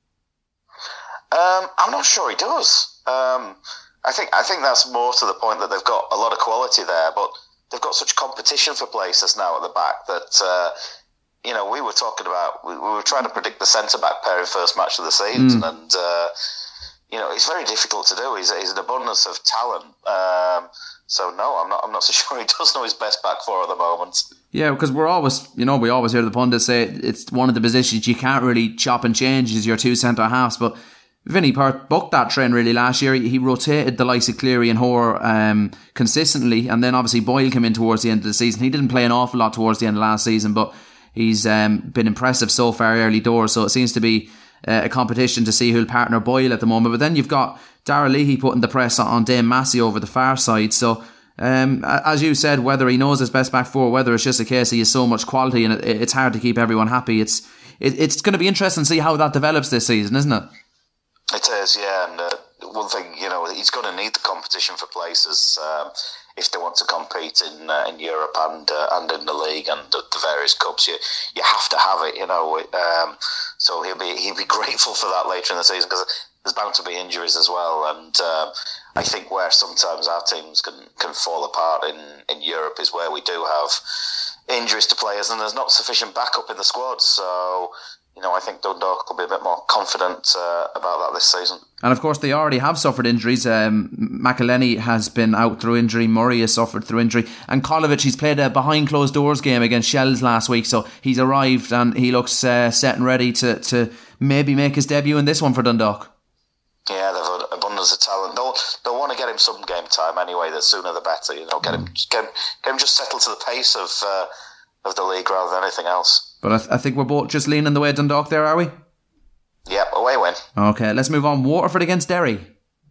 Um, I'm not sure he does. Um, I think I think that's more to the point that they've got a lot of quality there, but they've got such competition for places now at the back that, uh, you know, we were talking about, we, we were trying to predict the centre-back pairing first match of the season, mm. and, uh, you know, it's very difficult to do. He's, he's an abundance of talent. Um, so, no, I'm not I'm not so sure he does know his best back four at the moment. Yeah, because we're always, you know, we always hear the pundits say it's one of the positions you can't really chop and change is your two centre-halves, but Vinnie Perth bucked that trend really last year. He, he rotated the likes of Cleary and Hoare um, consistently, and then obviously Boyle came in towards the end of the season. He didn't play an awful lot towards the end of last season, but he's um, been impressive so far early doors, so it seems to be uh, a competition to see who'll partner Boyle at the moment. But then you've got Darragh Leahy putting the press on Dame Massey over the far side, so um, as you said, whether he knows his best back four, whether it's just a case he has so much quality and it, it's hard to keep everyone happy, it's it, it's going to be interesting to see how that develops this season, isn't it? It is, yeah, and uh, one thing, you know, he's going to need the competition for places um, if they want to compete in uh, in Europe and uh, and in the league and the, the various cups. You you have to have it, you know. Um, so he'll be he'll be grateful for that later in the season because there's bound to be injuries as well. And um, I think where sometimes our teams can can fall apart in, in Europe is where we do have injuries to players and there's not sufficient backup in the squad. So, you know, I think Dundalk will be a bit more confident uh, about that this season. And of course, they already have suffered injuries. Um, McElhenney has been out through injury. Murray has suffered through injury. And Kolovich, he's played a behind closed doors game against Shells last week. So he's arrived and he looks uh, set and ready to, to maybe make his debut in this one for Dundalk. Yeah, they've had abundance of talent. They'll, they'll want to get him some game time anyway. The sooner the better. You know, get him, get him, get him just settled to the pace of uh, of the league rather than anything else. But I, th- I think we're both just leaning the way Dundalk there, are we? Yep, away win. Okay, let's move on. Waterford against Derry.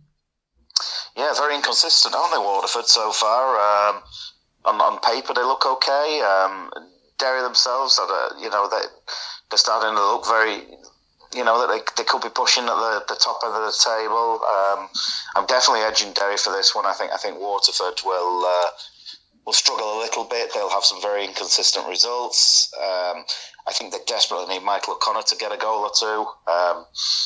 Yeah, very inconsistent, aren't they, Waterford, so far? Um, on, on paper, they look okay. Um, Derry themselves, are, you know, they, they're starting to look very, you know, that they, they could be pushing at the, the top end of the table. Um, I'm definitely edging Derry for this one. I think I think Waterford will... Uh, will struggle a little bit. They'll have some very inconsistent results. Um, I think they desperately need Michael O'Connor to get a goal or two. Um,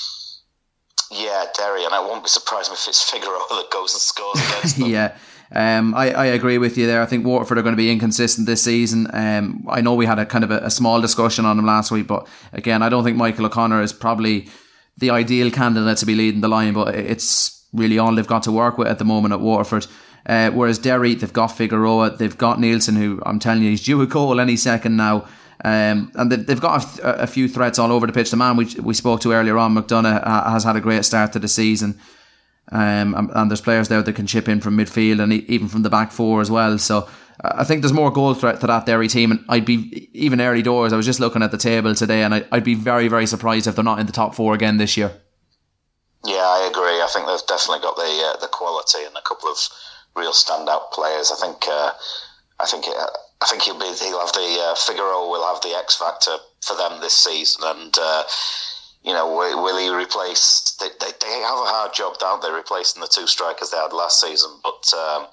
yeah, Derry, and I won't be surprised if it's Figueroa that goes and scores against them. yeah, um, I, I agree with you there. I think Waterford are going to be inconsistent this season. Um, I know we had a kind of a, a small discussion on them last week, but again, I don't think Michael O'Connor is probably the ideal candidate to be leading the line, but it's really all they've got to work with at the moment at Waterford. Uh, whereas Derry, they've got Figueroa, they've got Nielsen, who I'm telling you, he's due a goal any second now. Um, and they've, they've got a, a few threats all over the pitch. The man we we spoke to earlier on, McDonough, uh, has had a great start to the season. Um, and, and there's players there that can chip in from midfield and even from the back four as well. So uh, I think there's more goal threat to that Derry team. And I'd be, even early doors, I was just looking at the table today and I, I'd be very, very surprised if they're not in the top four again this year. Yeah, I agree. I think they've definitely got the uh, the quality and a couple of real standout players. I think. Uh, I think. It, I think he'll be. He'll have the uh, Figueroa will have the X factor for them this season, and uh, you know, will, will he replace? They, they they have a hard job, don't they, replacing the two strikers they had last season? But um,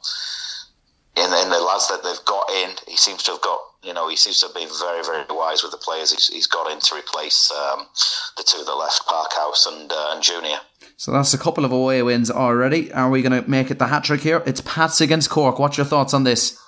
in, in the lads that they've got in, he seems to have got. You know, he seems to have been very, very wise with the players he's, he's got in to replace um, the two that left, Parkhouse and uh, and Junior. So that's a couple of away wins already. Are we going to make it the hat-trick here? It's Pats against Cork. What's your thoughts on this?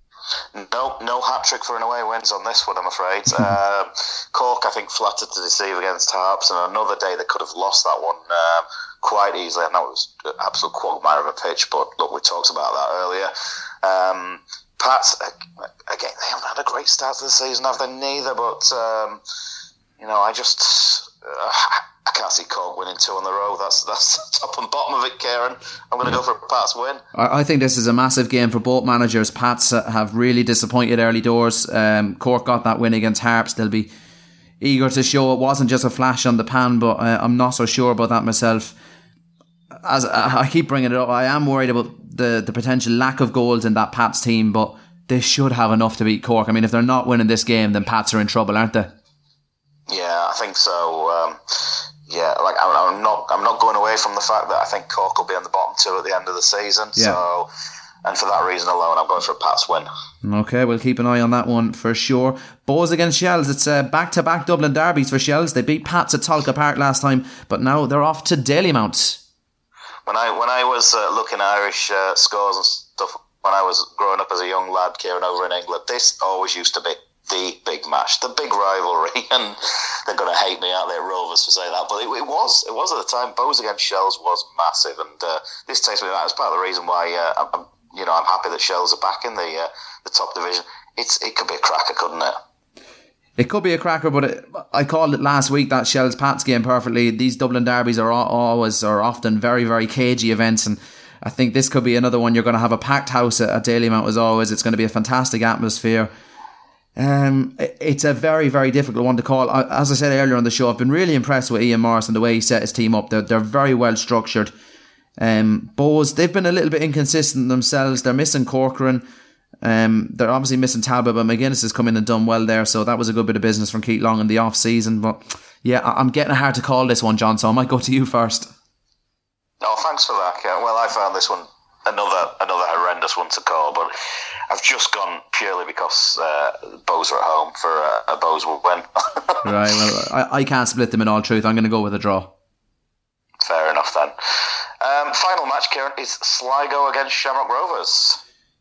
No, no hat-trick for an away wins on this one, I'm afraid. um, Cork, I think, flattered to deceive against Harps, and another day they could have lost that one um, quite easily. I know it was an absolute quagmire of a pitch, but look, we talked about that earlier. Um, Pats, again, they haven't had a great start to the season, have they? Neither, but, um, you know, I just... Uh, I can't see Cork winning two on the row. That's that's the top and bottom of it, Kieran. I'm going to go for a Pats win. I think this is a massive game for both managers. Pats have really disappointed early doors. Um, Cork got that win against Harps. They'll be eager to show it wasn't just a flash on the pan, but uh, I'm not so sure about that myself. As I keep bringing it up, I am worried about the, the potential lack of goals in that Pats team, but they should have enough to beat Cork. I mean, if they're not winning this game, then Pats are in trouble, aren't they? Yeah, I think so. Um, yeah, like I'm, I'm not, I'm not going away from the fact that I think Cork will be on the bottom two at the end of the season. Yeah. So, and for that reason alone, I'm going for a Pats win. Okay, we'll keep an eye on that one for sure. Bohs against Shells. It's uh, back-to-back Dublin derbies for Shells. They beat Pats at Tolka Park last time, but now they're off to Dalymount. When I when I was uh, looking at Irish uh, scores and stuff when I was growing up as a young lad, Kieran, over in England, this always used to be the big match, the big rivalry, and they're going to hate me out there, Rovers, for saying that, but it, it was, it was at the time. Bohs against Shells was massive, and uh, this takes me back. It's part of the reason why uh, I'm, you know, I'm happy that Shells are back in the uh, the top division. It's it could be a cracker, couldn't it? It could be a cracker, but it, I called it last week, that Shells Pats game, perfectly. These Dublin derbies are always or often very, very cagey events, and I think this could be another one. You're going to have a packed house at, at Dalymount as always. It's going to be a fantastic atmosphere. Um, it's a very, very difficult one to call. As I said earlier on the show, I've been really impressed with Ian Morris and the way he set his team up. They're, they're very well structured. Um, Bohs, they've been a little bit inconsistent themselves. They're missing Corcoran. Um, they're obviously missing Talbot, but McGuinness has come in and done well there, so that was a good bit of business from Keith Long in the off season. But yeah, I'm getting hard to call this one, John, so I might go to you first. Oh, thanks for that. Yeah, well, I found this one another another horrendous one to call, but I've just gone purely because uh, Bohs are at home for a, a Bohs win. Right, well, I, I can't split them in all truth. I'm going to go with a draw. Fair enough then. Um, final match, Kieran, is Sligo against Shamrock Rovers.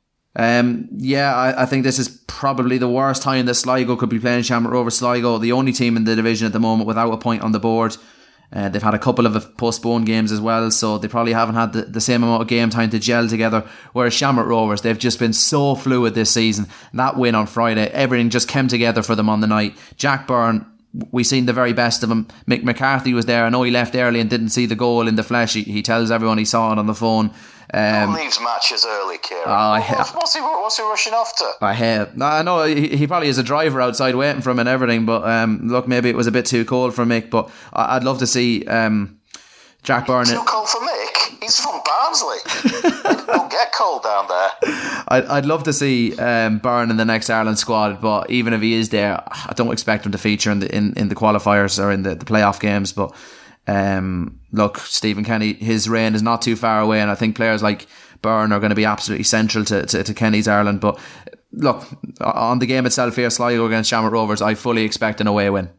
Um, yeah, I, I think this is probably the worst time that Sligo could be playing Shamrock Rovers. Sligo, the only team in the division at the moment without a point on the board. Uh, they've had a couple of postponed games as well, so they probably haven't had the, the same amount of game time to gel together. Whereas Shamrock Rovers, they've just been so fluid this season. That win on Friday, everything just came together for them on the night. Jack Byrne, we seen the very best of him. Mick McCarthy was there. I know he left early and didn't see the goal in the flesh. He, he tells everyone he saw it on the phone. Um, Who leaves matches early, Kieran? Uh, what's, what's, he, what's he rushing off to? I hate. I know he, he probably is a driver outside waiting for him and everything, but um, look, maybe it was a bit too cold for Mick, but I'd love to see um, Jack Byrne. Too cold for Mick? He's from Barnsley. Don't get cold down there. I'd, I'd love to see um, Byrne in the next Ireland squad, but even if he is there, I don't expect him to feature in the in, in the qualifiers or in the, the playoff games, but Um, look, Stephen Kenny, his reign is not too far away, and I think players like Byrne are going to be absolutely central to, to, to Kenny's Ireland. But look, on the game itself here, Sligo against Shamrock Rovers, I fully expect an away win.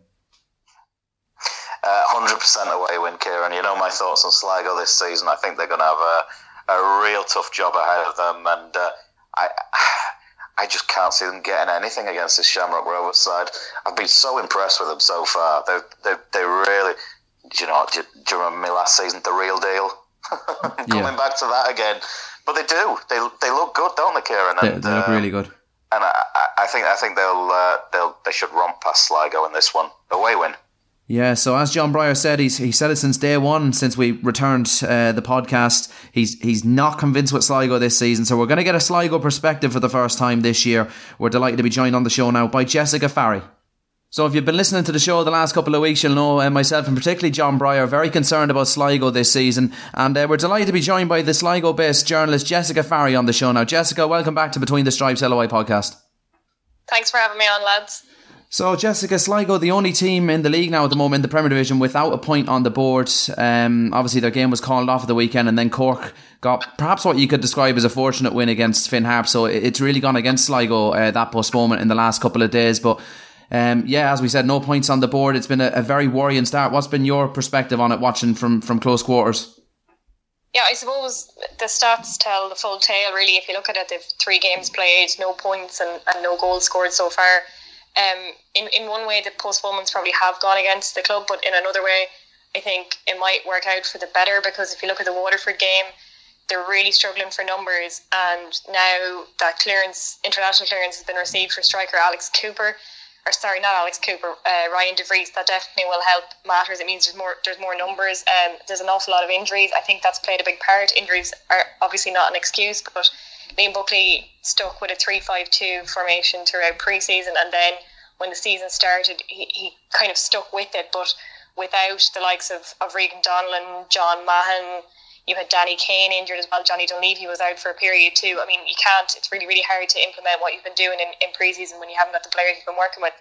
Uh, one hundred percent away win, Kieran. You know my thoughts on Sligo this season. I think they're going to have a, a real tough job ahead of them, and uh, I I just can't see them getting anything against this Shamrock Rovers side. I've been so impressed with them so far. They they they really. Do you know? Do you, do you remember me last season? The real deal. Coming yeah. back to that again, but they do. They they look good, don't they, Kieran? And, they, they look uh, really good. And I, I think I think they'll uh, they'll they should romp past Sligo in this one. Away win. Yeah. So as John Breyer said, he's he said it since day one, since we returned uh, the podcast. He's he's not convinced with Sligo this season. So we're going to get a Sligo perspective for the first time this year. We're delighted to be joined on the show now by Jessica Farry. So if you've been listening to the show the last couple of weeks, you'll know uh, myself and particularly John Breyer are very concerned about Sligo this season, and uh, we're delighted to be joined by the Sligo-based journalist Jessica Farry on the show now. Jessica, welcome back to Between the Stripes L O I podcast. Thanks for having me on, lads. So Jessica, Sligo, the only team in the league now at the moment in the Premier Division without a point on the board. Um, obviously their game was called off at the weekend, and then Cork got perhaps what you could describe as a fortunate win against Finn Harp, so it's really gone against Sligo, uh, that postponement in the last couple of days. But Um, yeah, as we said, no points on the board. It's been a, a very worrying start. What's been your perspective on it, watching from, from close quarters? Yeah, I suppose the stats tell the full tale, really. If you look at it, they've three games played, no points and, and no goals scored so far. Um, in, in one way, the postponements probably have gone against the club, but in another way, I think it might work out for the better, because if you look at the Waterford game, they're really struggling for numbers, and now that clearance, international clearance has been received for striker Alex Cooper, or sorry, not Alex Cooper, uh, Ryan De Vries, that definitely will help matters. It means there's more there's more numbers. Um, there's an awful lot of injuries. I think that's played a big part. Injuries are obviously not an excuse, but Liam Buckley stuck with a three five two formation throughout pre-season, and then when the season started, he, he kind of stuck with it, but without the likes of, of Regan Donnellan, John Mahon, You had Danny Kane injured as well. Johnny Dunleavy was out for a period too. I mean, you can't. It's really, really hard to implement what you've been doing in, in pre-season when you haven't got the players you've been working with.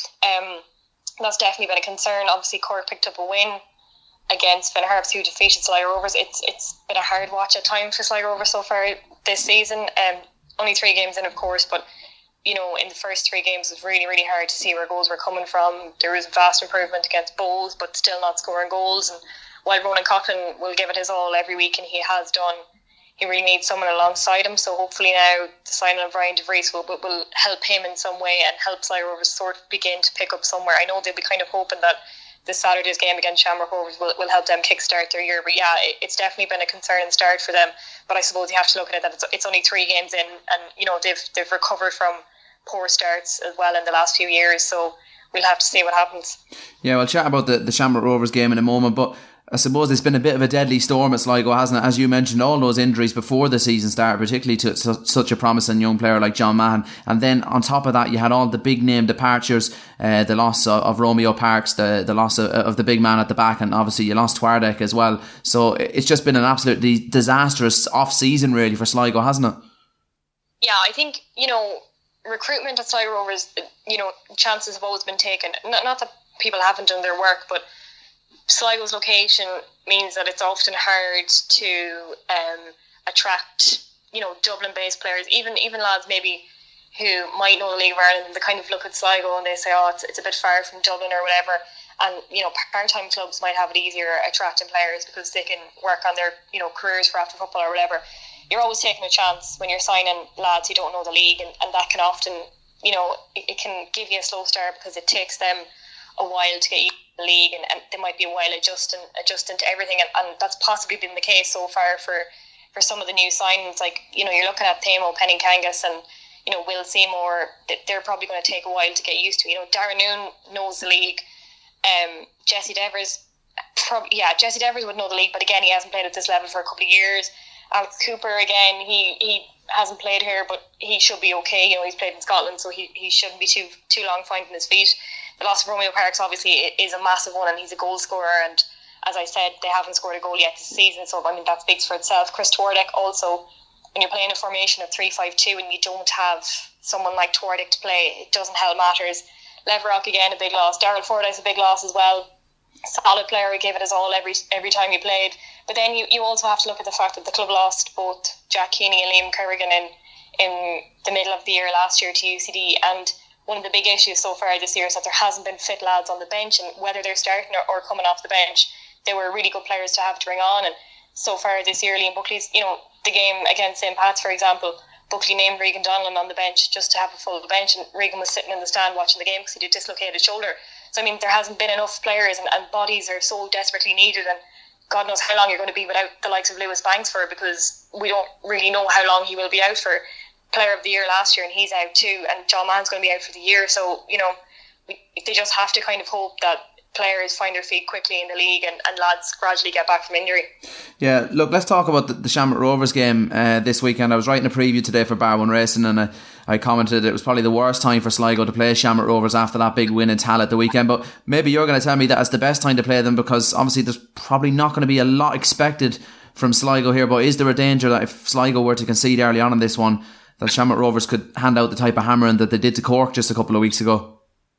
Um, that's definitely been a concern. Obviously, Cork picked up a win against Finn Harps, who defeated Sligo Rovers. It's it's been a hard watch at times for Sligo Rovers so far this season. Um, only three games in, of course, but you know, in the first three games, it was really, really hard to see where goals were coming from. There was vast improvement against Bowls, but still not scoring goals. And while Ronan Coughlin will give it his all every week, and he has done, he really needs someone alongside him. So hopefully now the signing of Ryan DeVries will, will help him in some way and help Sligo Rovers sort of begin to pick up somewhere. I know they'll be kind of hoping that this Saturday's game against Shamrock Rovers will, will help them kickstart their year. But yeah, it, it's definitely been a concerning start for them. But I suppose you have to look at it that it's, it's only three games in, and you know they've they've recovered from poor starts as well in the last few years. So we'll have to see what happens. Yeah, we'll chat about the, the Shamrock Rovers game in a moment, but I suppose it's been a bit of a deadly storm at Sligo, hasn't it? As you mentioned, all those injuries before the season started, particularly to su- such a promising young player like John Mahon. And then on top of that, you had all the big name departures, uh, the loss of, of Romeo Parks, the, the loss of, of the big man at the back, and obviously you lost Twardek as well. So it's just been an absolutely disastrous off-season really for Sligo, hasn't it? Yeah, I think, you know, recruitment at Sligo Rovers, you know, chances have always been taken. Not, not that people haven't done their work, but Sligo's location means that it's often hard to um, attract, you know, Dublin-based players, even even lads maybe who might know the League of Ireland, and they kind of look at Sligo and they say, oh, it's, it's a bit far from Dublin or whatever. And, you know, part-time clubs might have it easier attracting players because they can work on their, you know, careers for after football or whatever. You're always taking a chance when you're signing lads who don't know the league, and, and that can often, you know, it, it can give you a slow start because it takes them a while to get used to the league, and, and they might be a while adjusting adjusting to everything, and, and that's possibly been the case so far for, for some of the new signings. Like, you know, you're looking at Thamo Penninkangas and, you know, Will Seymour. They're probably going to take a while to get used to. You know, Darren Noon knows the league. Um, Jesse Devers, prob- yeah, Jesse Devers would know the league, but again, he hasn't played at this level for a couple of years. Alex Cooper, again, he, he hasn't played here, but he should be okay. You know, he's played in Scotland, so he, he shouldn't be too too long finding his feet. The loss of Romeo Parks obviously is a massive one, and he's a goal scorer, and as I said, they haven't scored a goal yet this season, so I mean that speaks for itself. Chris Twardek also, when you're playing a formation of three five two and you don't have someone like Twardek to play, it doesn't help matters. Leverock, again, a big loss. Daryl Fordyce, a big loss as well. Solid player, he gave it his all every every time he played. But then you, you also have to look at the fact that the club lost both Jack Keeney and Liam Kerrigan in, in the middle of the year last year to U C D, and one of the big issues so far this year is that there hasn't been fit lads on the bench, and whether they're starting or, or coming off the bench, they were really good players to have to bring on. And so far this year, Liam Buckley's, you know, the game against Saint Pat's, for example, Buckley named Regan Donlan on the bench just to have a full bench, and Regan was sitting in the stand watching the game because he did dislocate his shoulder. So I mean, there hasn't been enough players, and, and bodies are so desperately needed, and God knows how long you're going to be without the likes of Lewis Banks for, because we don't really know how long he will be out for. Player of the year last year, and he's out too, and John Mahon's going to be out for the year. So, you know, we, they just have to kind of hope that players find their feet quickly in the league, and, and lads gradually get back from injury. Yeah, look, let's talk about the, the Shamrock Rovers game uh, this weekend. I was writing a preview today for Bar One Racing, and I, I commented it was probably the worst time for Sligo to play Shamrock Rovers after that big win in Tal at the weekend. But maybe you're going to tell me that it's the best time to play them, because obviously there's probably not going to be a lot expected from Sligo here. But is there a danger that if Sligo were to concede early on in this one, that Shamrock Rovers could hand out the type of hammering that they did to Cork just a couple of weeks ago?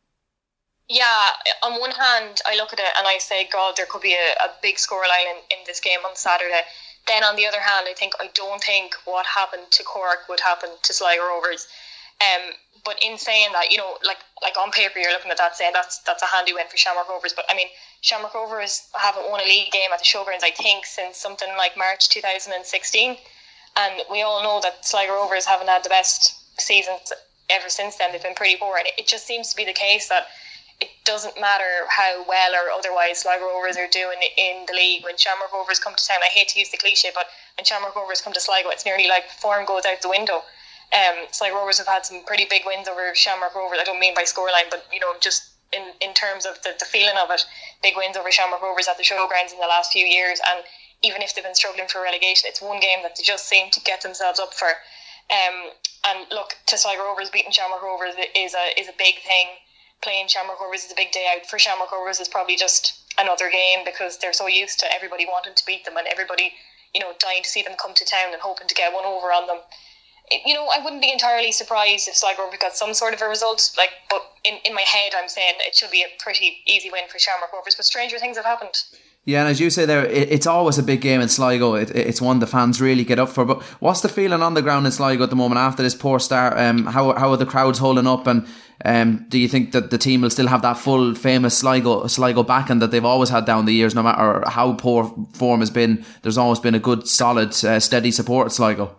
Yeah, on one hand, I look at it and I say, God, there could be a, a big scoreline in, in this game on Saturday. Then on the other hand, I think I don't think what happened to Cork would happen to Sligo Rovers. Um, but in saying that, you know, like like on paper, you're looking at that saying that's that's a handy win for Shamrock Rovers. But I mean, Shamrock Rovers haven't won a league game at the Showgrounds, I think, since something like March two thousand sixteen. And we all know that Sligo Rovers haven't had the best seasons ever since then. They've been pretty poor, and it just seems to be the case that it doesn't matter how well or otherwise Sligo Rovers are doing in the league. When Shamrock Rovers come to town, I hate to use the cliche, but when Shamrock Rovers come to Sligo, it's nearly like form goes out the window. Um, Sligo Rovers have had some pretty big wins over Shamrock Rovers. I don't mean by scoreline, but you know, just in, in terms of the, the feeling of it, big wins over Shamrock Rovers at the Showgrounds in the last few years. And even if they've been struggling for relegation, it's one game that they just seem to get themselves up for. Um, and look, to Sligo Rovers, beating Shamrock Rovers is a is a big thing. Playing Shamrock Rovers is a big day out. For Shamrock Rovers, it's probably just another game because they're so used to everybody wanting to beat them, and everybody, you know, dying to see them come to town and hoping to get one over on them. It, you know, I wouldn't be entirely surprised if Sligo Rovers got some sort of a result. Like, but in, in my head, I'm saying it should be a pretty easy win for Shamrock Rovers. But stranger things have happened. Yeah, and as you say there, it, it's always a big game in Sligo. It, it's one the fans really get up for. But what's the feeling on the ground in Sligo at the moment after this poor start? Um, how how are the crowds holding up? And um, do you think that the team will still have that full famous Sligo Sligo backing that they've always had down the years, no matter how poor form has been? There's always been a good, solid, uh, steady support at Sligo.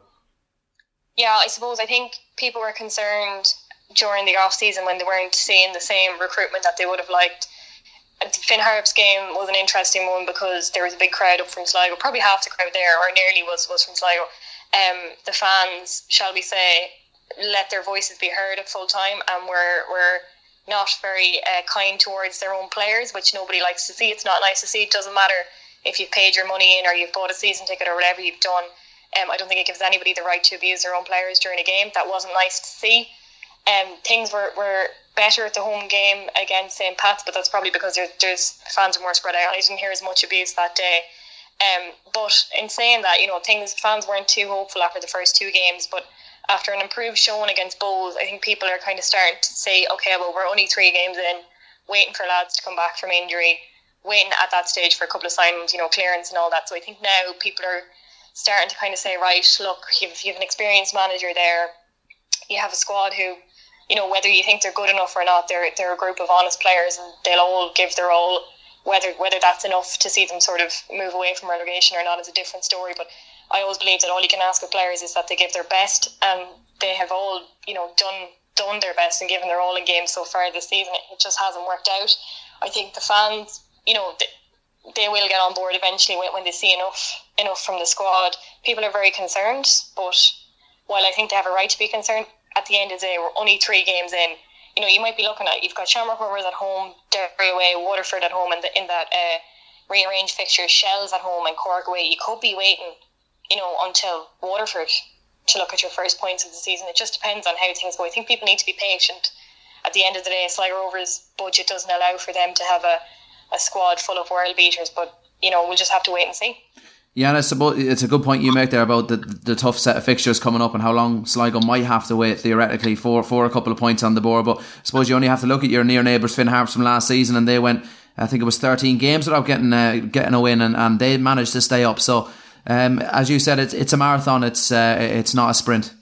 Yeah, I suppose I think people were concerned during the off season when they weren't seeing the same recruitment that they would have liked. Finn Harp's game was an interesting one because there was a big crowd up from Sligo. Probably half the crowd there, or nearly, was, was from Sligo. Um, the fans, shall we say, let their voices be heard at full time, and were were not very uh, kind towards their own players, which nobody likes to see. It's not nice to see. It doesn't matter if you've paid your money in or you've bought a season ticket or whatever you've done. Um, I don't think it gives anybody the right to abuse their own players during a game. That wasn't nice to see. Um, things were, were better at the home game against Saint Pat's, but that's probably because there's, there's fans are more spread out. I didn't hear as much abuse that day. Um, but in saying that, you know, things fans weren't too hopeful after the first two games, but after an improved showing against Bowls, I think people are kind of starting to say, okay, well, we're only three games in, waiting for lads to come back from injury, waiting at that stage for a couple of signings, you know, clearance and all that. So I think now people are starting to kind of say, right, look, you've, you've an experienced manager there, you have a squad who, you know, whether you think they're good enough or not, they're they're a group of honest players, and they'll all give their all. Whether whether that's enough to see them sort of move away from relegation or not is a different story. But I always believe that all you can ask of players is that they give their best, and they have all, you know, done done their best and given their all in games so far this season. It just hasn't worked out. I think the fans, you know, they, they will get on board eventually when, when they see enough enough from the squad. People are very concerned, but while I think they have a right to be concerned, at the end of the day, we're only three games in. You know, you might be looking at, you've got Shamrock Rovers at home, Derry away, Waterford at home, and in that uh, rearranged fixture, Shells at home and Cork away. You could be waiting, you know, until Waterford to look at your first points of the season. It just depends on how things go. I think people need to be patient. At the end of the day, Sligo Rovers' budget doesn't allow for them to have a, a squad full of world beaters, but, you know, we'll just have to wait and see. Yeah, and I suppose it's a good point you make there about the the tough set of fixtures coming up and how long Sligo might have to wait theoretically for, for a couple of points on the board. But I suppose you only have to look at your near neighbours Finn Harps from last season, and they went, I think it was thirteen games without getting uh, getting a win, and, and they managed to stay up. So um, as you said, it's it's a marathon. It's uh, it's not a sprint.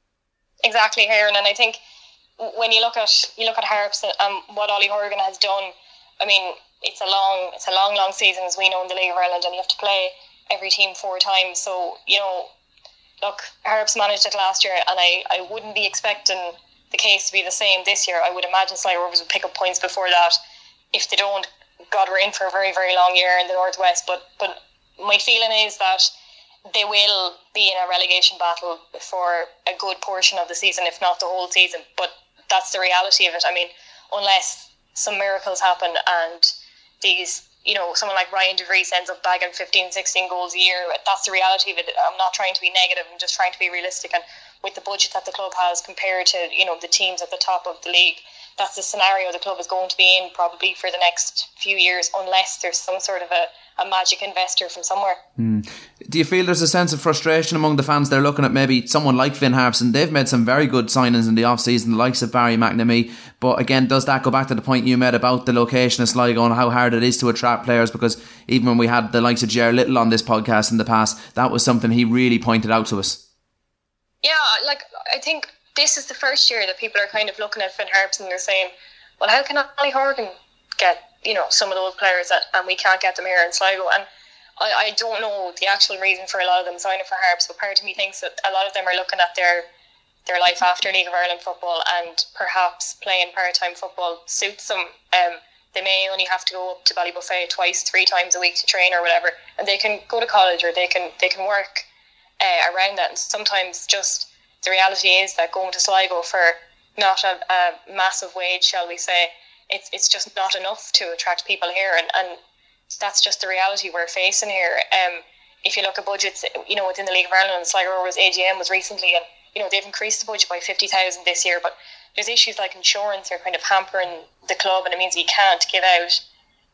Exactly, Aaron, and I think when you look at you look at Harps and um, what Ollie Horgan has done, I mean, it's a long it's a long long season, as we know, in the League of Ireland, and you have to play every team four times. So, you know, look, Harps managed it last year, and I, I wouldn't be expecting the case to be the same this year. I would imagine Sligo Rovers would pick up points before that. If they don't, God, we're in for a very, very long year in the Northwest. But but my feeling is that they will be in a relegation battle for a good portion of the season, if not the whole season. But that's the reality of it. I mean, unless some miracles happen and these, you know, someone like Ryan De Vries ends up bagging fifteen, sixteen goals a year, that's the reality of it. I'm not trying to be negative, I'm just trying to be realistic. And with the budget that the club has compared to, you know, the teams at the top of the league, that's the scenario the club is going to be in probably for the next few years, unless there's some sort of a, a magic investor from somewhere. Mm. Do you feel there's a sense of frustration among the fans? They're looking at maybe someone like Finn Harps, and they've made some very good signings in the off-season, the likes of Barry McNamee. But again, does that go back to the point you made about the location of Sligo and how hard it is to attract players? Because even when we had the likes of Ger Little on this podcast in the past, that was something he really pointed out to us. Yeah, like, I think this is the first year that people are kind of looking at Finn Harps and they're saying, well, how can Ollie Horgan get, you know, some of those players that, and we can't get them here in Sligo? And I, I don't know the actual reason for a lot of them signing for Harps, but part of me thinks that a lot of them are looking at their their life after League of Ireland football, and perhaps playing part-time football suits them. Um, they may only have to go up to Ballybuffet twice, three times a week to train or whatever, and they can go to college or they can they can work uh, around that. And sometimes just the reality is that going to Sligo for not a, a massive wage, shall we say, it's it's just not enough to attract people here, and, and that's just the reality we're facing here. Um, if you look at budgets, you know, within the League of Ireland, Sligo Rovers A G M was recently, and you know, they've increased the budget by fifty thousand this year, but there's issues like insurance are kind of hampering the club, and it means you can't give out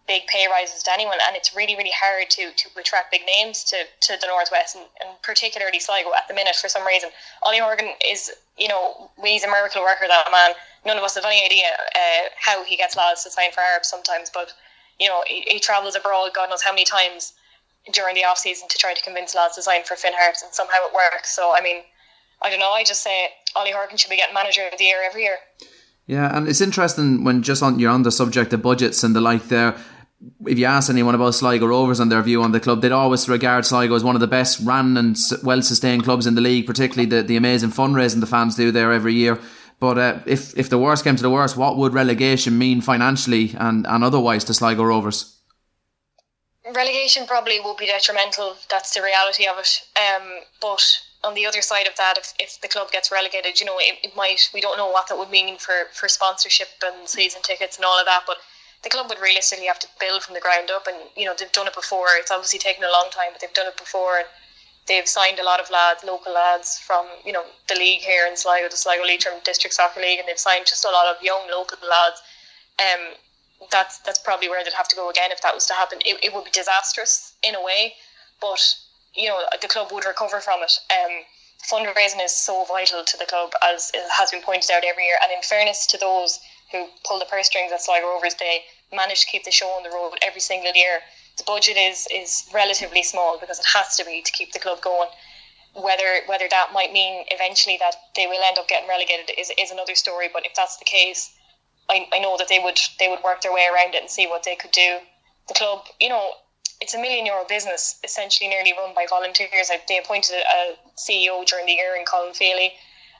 big pay rises to anyone, and it's really, really hard to, to attract big names to, to the Northwest, and, and particularly Sligo at the minute for some reason. Ollie Horgan is, you know, he's a miracle worker, that man. None of us have any idea uh, how he gets lads to sign for Harps sometimes, but, you know, he, he travels abroad God knows how many times during the off-season to try to convince lads to sign for Finn Harps, and somehow it works. So, I mean, I don't know, I just say Ollie Horgan should be getting Manager of the Year every year. Yeah, and it's interesting when just on you're on the subject of budgets and the like there. If you ask anyone about Sligo Rovers and their view on the club, they'd always regard Sligo as one of the best ran and well-sustained clubs in the league, particularly the, the amazing fundraising the fans do there every year. But uh, if, if the worst came to the worst, what would relegation mean financially and, and otherwise to Sligo Rovers? Relegation probably will be detrimental. That's the reality of it. Um, but on the other side of that, if, if the club gets relegated, you know, it, it might, we don't know what that would mean for, for sponsorship and season tickets and all of that, but the club would realistically have to build from the ground up, and, you know, they've done it before. It's obviously taken a long time, but they've done it before, and they've signed a lot of lads, local lads from, you know, the league here in Sligo, the Sligo Leitrim District Soccer League, and they've signed just a lot of young local lads. Um, that's that's probably where they'd have to go again if that was to happen. It, it would be disastrous in a way, but, you know, the club would recover from it. Um, fundraising is so vital to the club, as it has been pointed out every year, and in fairness to those who pull the purse strings at Sligo Rovers, they manage to keep the show on the road every single year. The budget is is relatively small because it has to be to keep the club going. Whether whether that might mean eventually that they will end up getting relegated is, is another story, but if that's the case, I, I know that they would they would work their way around it and see what they could do. The club, you know, it's a million euro business, essentially nearly run by volunteers. They appointed a C E O during the year in Colin Feely,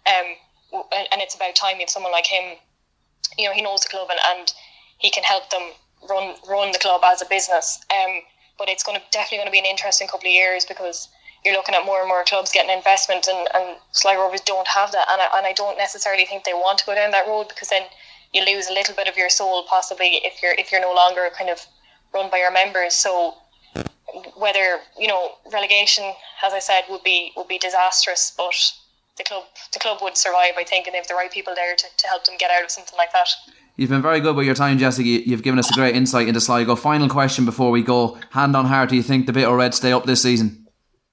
um, and it's about time you have someone like him. You know, he knows the club and, and he can help them run run the club as a business. Um, but it's going to definitely going to be an interesting couple of years because you're looking at more and more clubs getting investment, and, and Sligo Rovers don't have that. And I, and I don't necessarily think they want to go down that road, because then you lose a little bit of your soul possibly if you're if you're no longer kind of run by your members. So whether, you know, relegation, as I said, would be would be disastrous, but the club the club would survive, I think, and they have the right people there to, to help them get out of something like that. You've been very good with your time, Jessica. You've given us a great insight into Sligo. Final question before we go. Hand on heart, do you think the Bit O' Red stay up this season?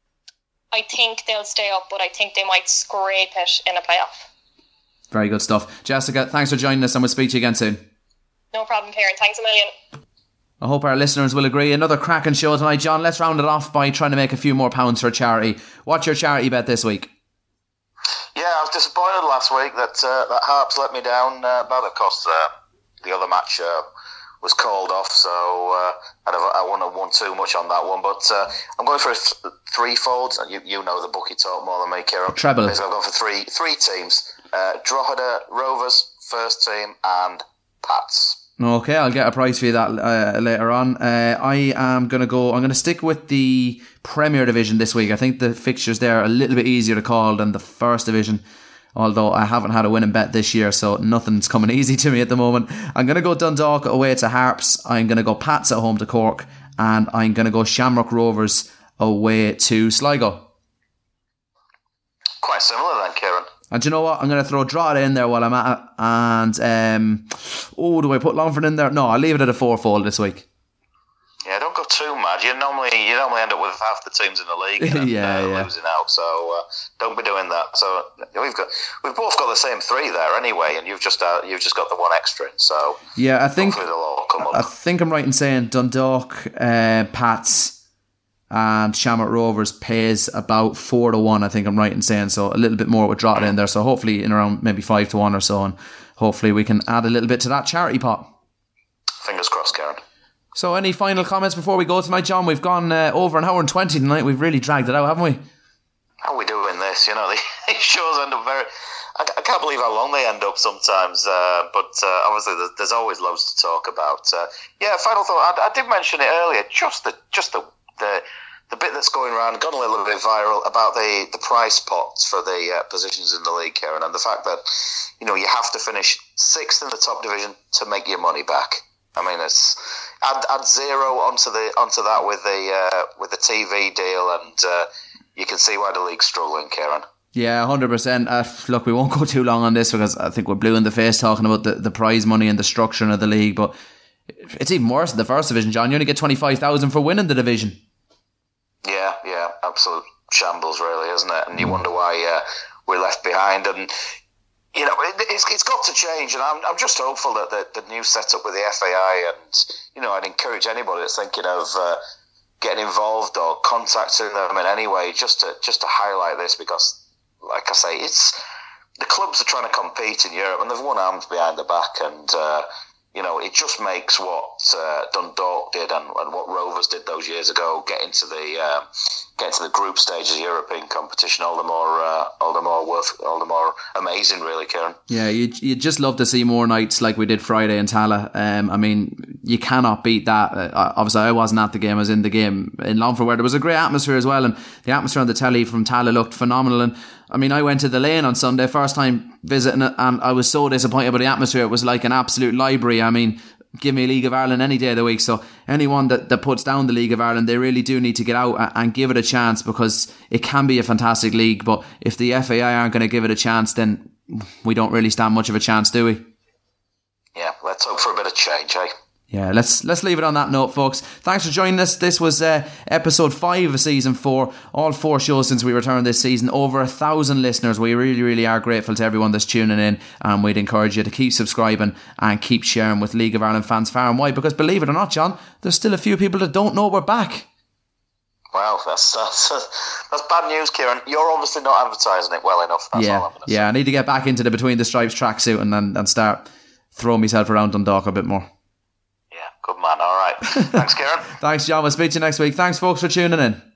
I think they'll stay up, but I think they might scrape it in a playoff. Very good stuff. Jessica, thanks for joining us, and we'll speak to you again soon. No problem, Kieran. Thanks a million. I hope our listeners will agree. Another cracking show tonight. John, let's round it off by trying to make a few more pounds for charity. What's your charity bet this week? Yeah, I was disappointed last week that uh, that Harps let me down, uh, but of course uh, the other match uh, was called off, so uh, I'd have, I wouldn't have won too much on that one. But uh, I'm going for a th- threefold. You you know the bookie talk more than me, Kieran. Treble. Basically, I'm going for three three teams: uh, Drogheda, Rovers, first team, and Pats. Okay, I'll get a price for you that uh, later on. Uh, I am going to go, I'm going to stick with the Premier Division this week. I think the fixtures there are a little bit easier to call than the First Division, although I haven't had a winning bet this year, so nothing's coming easy to me at the moment. I'm going to go Dundalk away to Harps. I'm going to go Pats at home to Cork, and I'm going to go Shamrock Rovers away to Sligo. Quite similar then, Kieran. And do you know what? I'm going to throw Drogheda in there while I'm at it. And, um, oh, do I put Longford in there? No, I'll leave it at a fourfold this week. Yeah, don't go too mad. You normally you normally end up with half the teams in the league and, yeah, uh, yeah. losing out. So uh, don't be doing that. So we've got we've both got the same three there anyway, and you've just uh, you've just got the one extra in. So yeah, I think hopefully they'll all come up. I think I'm right in saying Dundalk, uh, Pats, and Shamrock Rovers pays about four to one. I think I'm right in saying, so a little bit more with Drogheda in there. So hopefully in around maybe five to one or so, and hopefully we can add a little bit to that charity pot. Fingers crossed, Karen. So any final comments before we go tonight, John? We've gone uh, over an hour and twenty tonight. We've really dragged it out, haven't we? How are we doing this? You know, these shows end up very... I, I can't believe how long they end up sometimes, uh, but uh, obviously there's, there's always loads to talk about. Uh, yeah, final thought. I, I did mention it earlier. Just the just the, the the bit that's going around, gone a little bit viral about the, the prize pots for the uh, positions in the league, Karen, and the fact that, you know, you have to finish sixth in the top division to make your money back. I mean, it's add, add zero onto the onto that with the uh, with the T V deal, and uh, you can see why the league's struggling, Karen. Yeah, one hundred percent. Uh, look, we won't go too long on this because I think we're blue in the face talking about the, the prize money and the structure of the league, but it's even worse in the first division, John. You only get twenty-five thousand for winning the division. Yeah, yeah, absolute shambles, really, isn't it? And you wonder why uh, we're left behind. And you know, it, it's, it's got to change. And I'm, I'm just hopeful that the, the new setup with the F A I, and you know, I'd encourage anybody that's thinking of uh, getting involved or contacting them in any way, just to just to highlight this, because, like I say, it's the clubs are trying to compete in Europe, and they've won arms behind the back, and. Uh, You know, it just makes what uh, Dundalk did and, and what Rovers did those years ago get into the uh, get into the group stages of European competition all the more uh, all the more worth all the more amazing, really, Kieran. Yeah, you you'd just love to see more nights like we did Friday in Tala. Um, I mean, you cannot beat that. Uh, obviously, I wasn't at the game; I was in the game in Longford, where there was a great atmosphere as well, and the atmosphere on the telly from Tala looked phenomenal. And I mean, I went to the Lane on Sunday, first time visiting it, and I was so disappointed by the atmosphere. It was like an absolute library. I mean, give me League of Ireland any day of the week. So anyone that, that puts down the League of Ireland, they really do need to get out and, and give it a chance, because it can be a fantastic league. But if the F A I aren't going to give it a chance, then we don't really stand much of a chance, do we? Yeah, let's hope for a bit of change, eh? Yeah, let's let's leave it on that note, folks. Thanks for joining us. This was uh, episode five of season four. All four shows since we returned this season. Over a thousand listeners. We really, really are grateful to everyone that's tuning in, and we'd encourage you to keep subscribing and keep sharing with League of Ireland fans far and wide. Because believe it or not, John, there's still a few people that don't know we're back. Wow, that's that's, that's bad news, Kieran. You're obviously not advertising it well enough. That's yeah, all I'm going to yeah. say. I need to get back into the Between the Stripes tracksuit and and, and start throwing myself around Dundalk a bit more. Yeah, good man. All right. Thanks, Kieran. Thanks, John. We'll speak to you next week. Thanks, folks, for tuning in.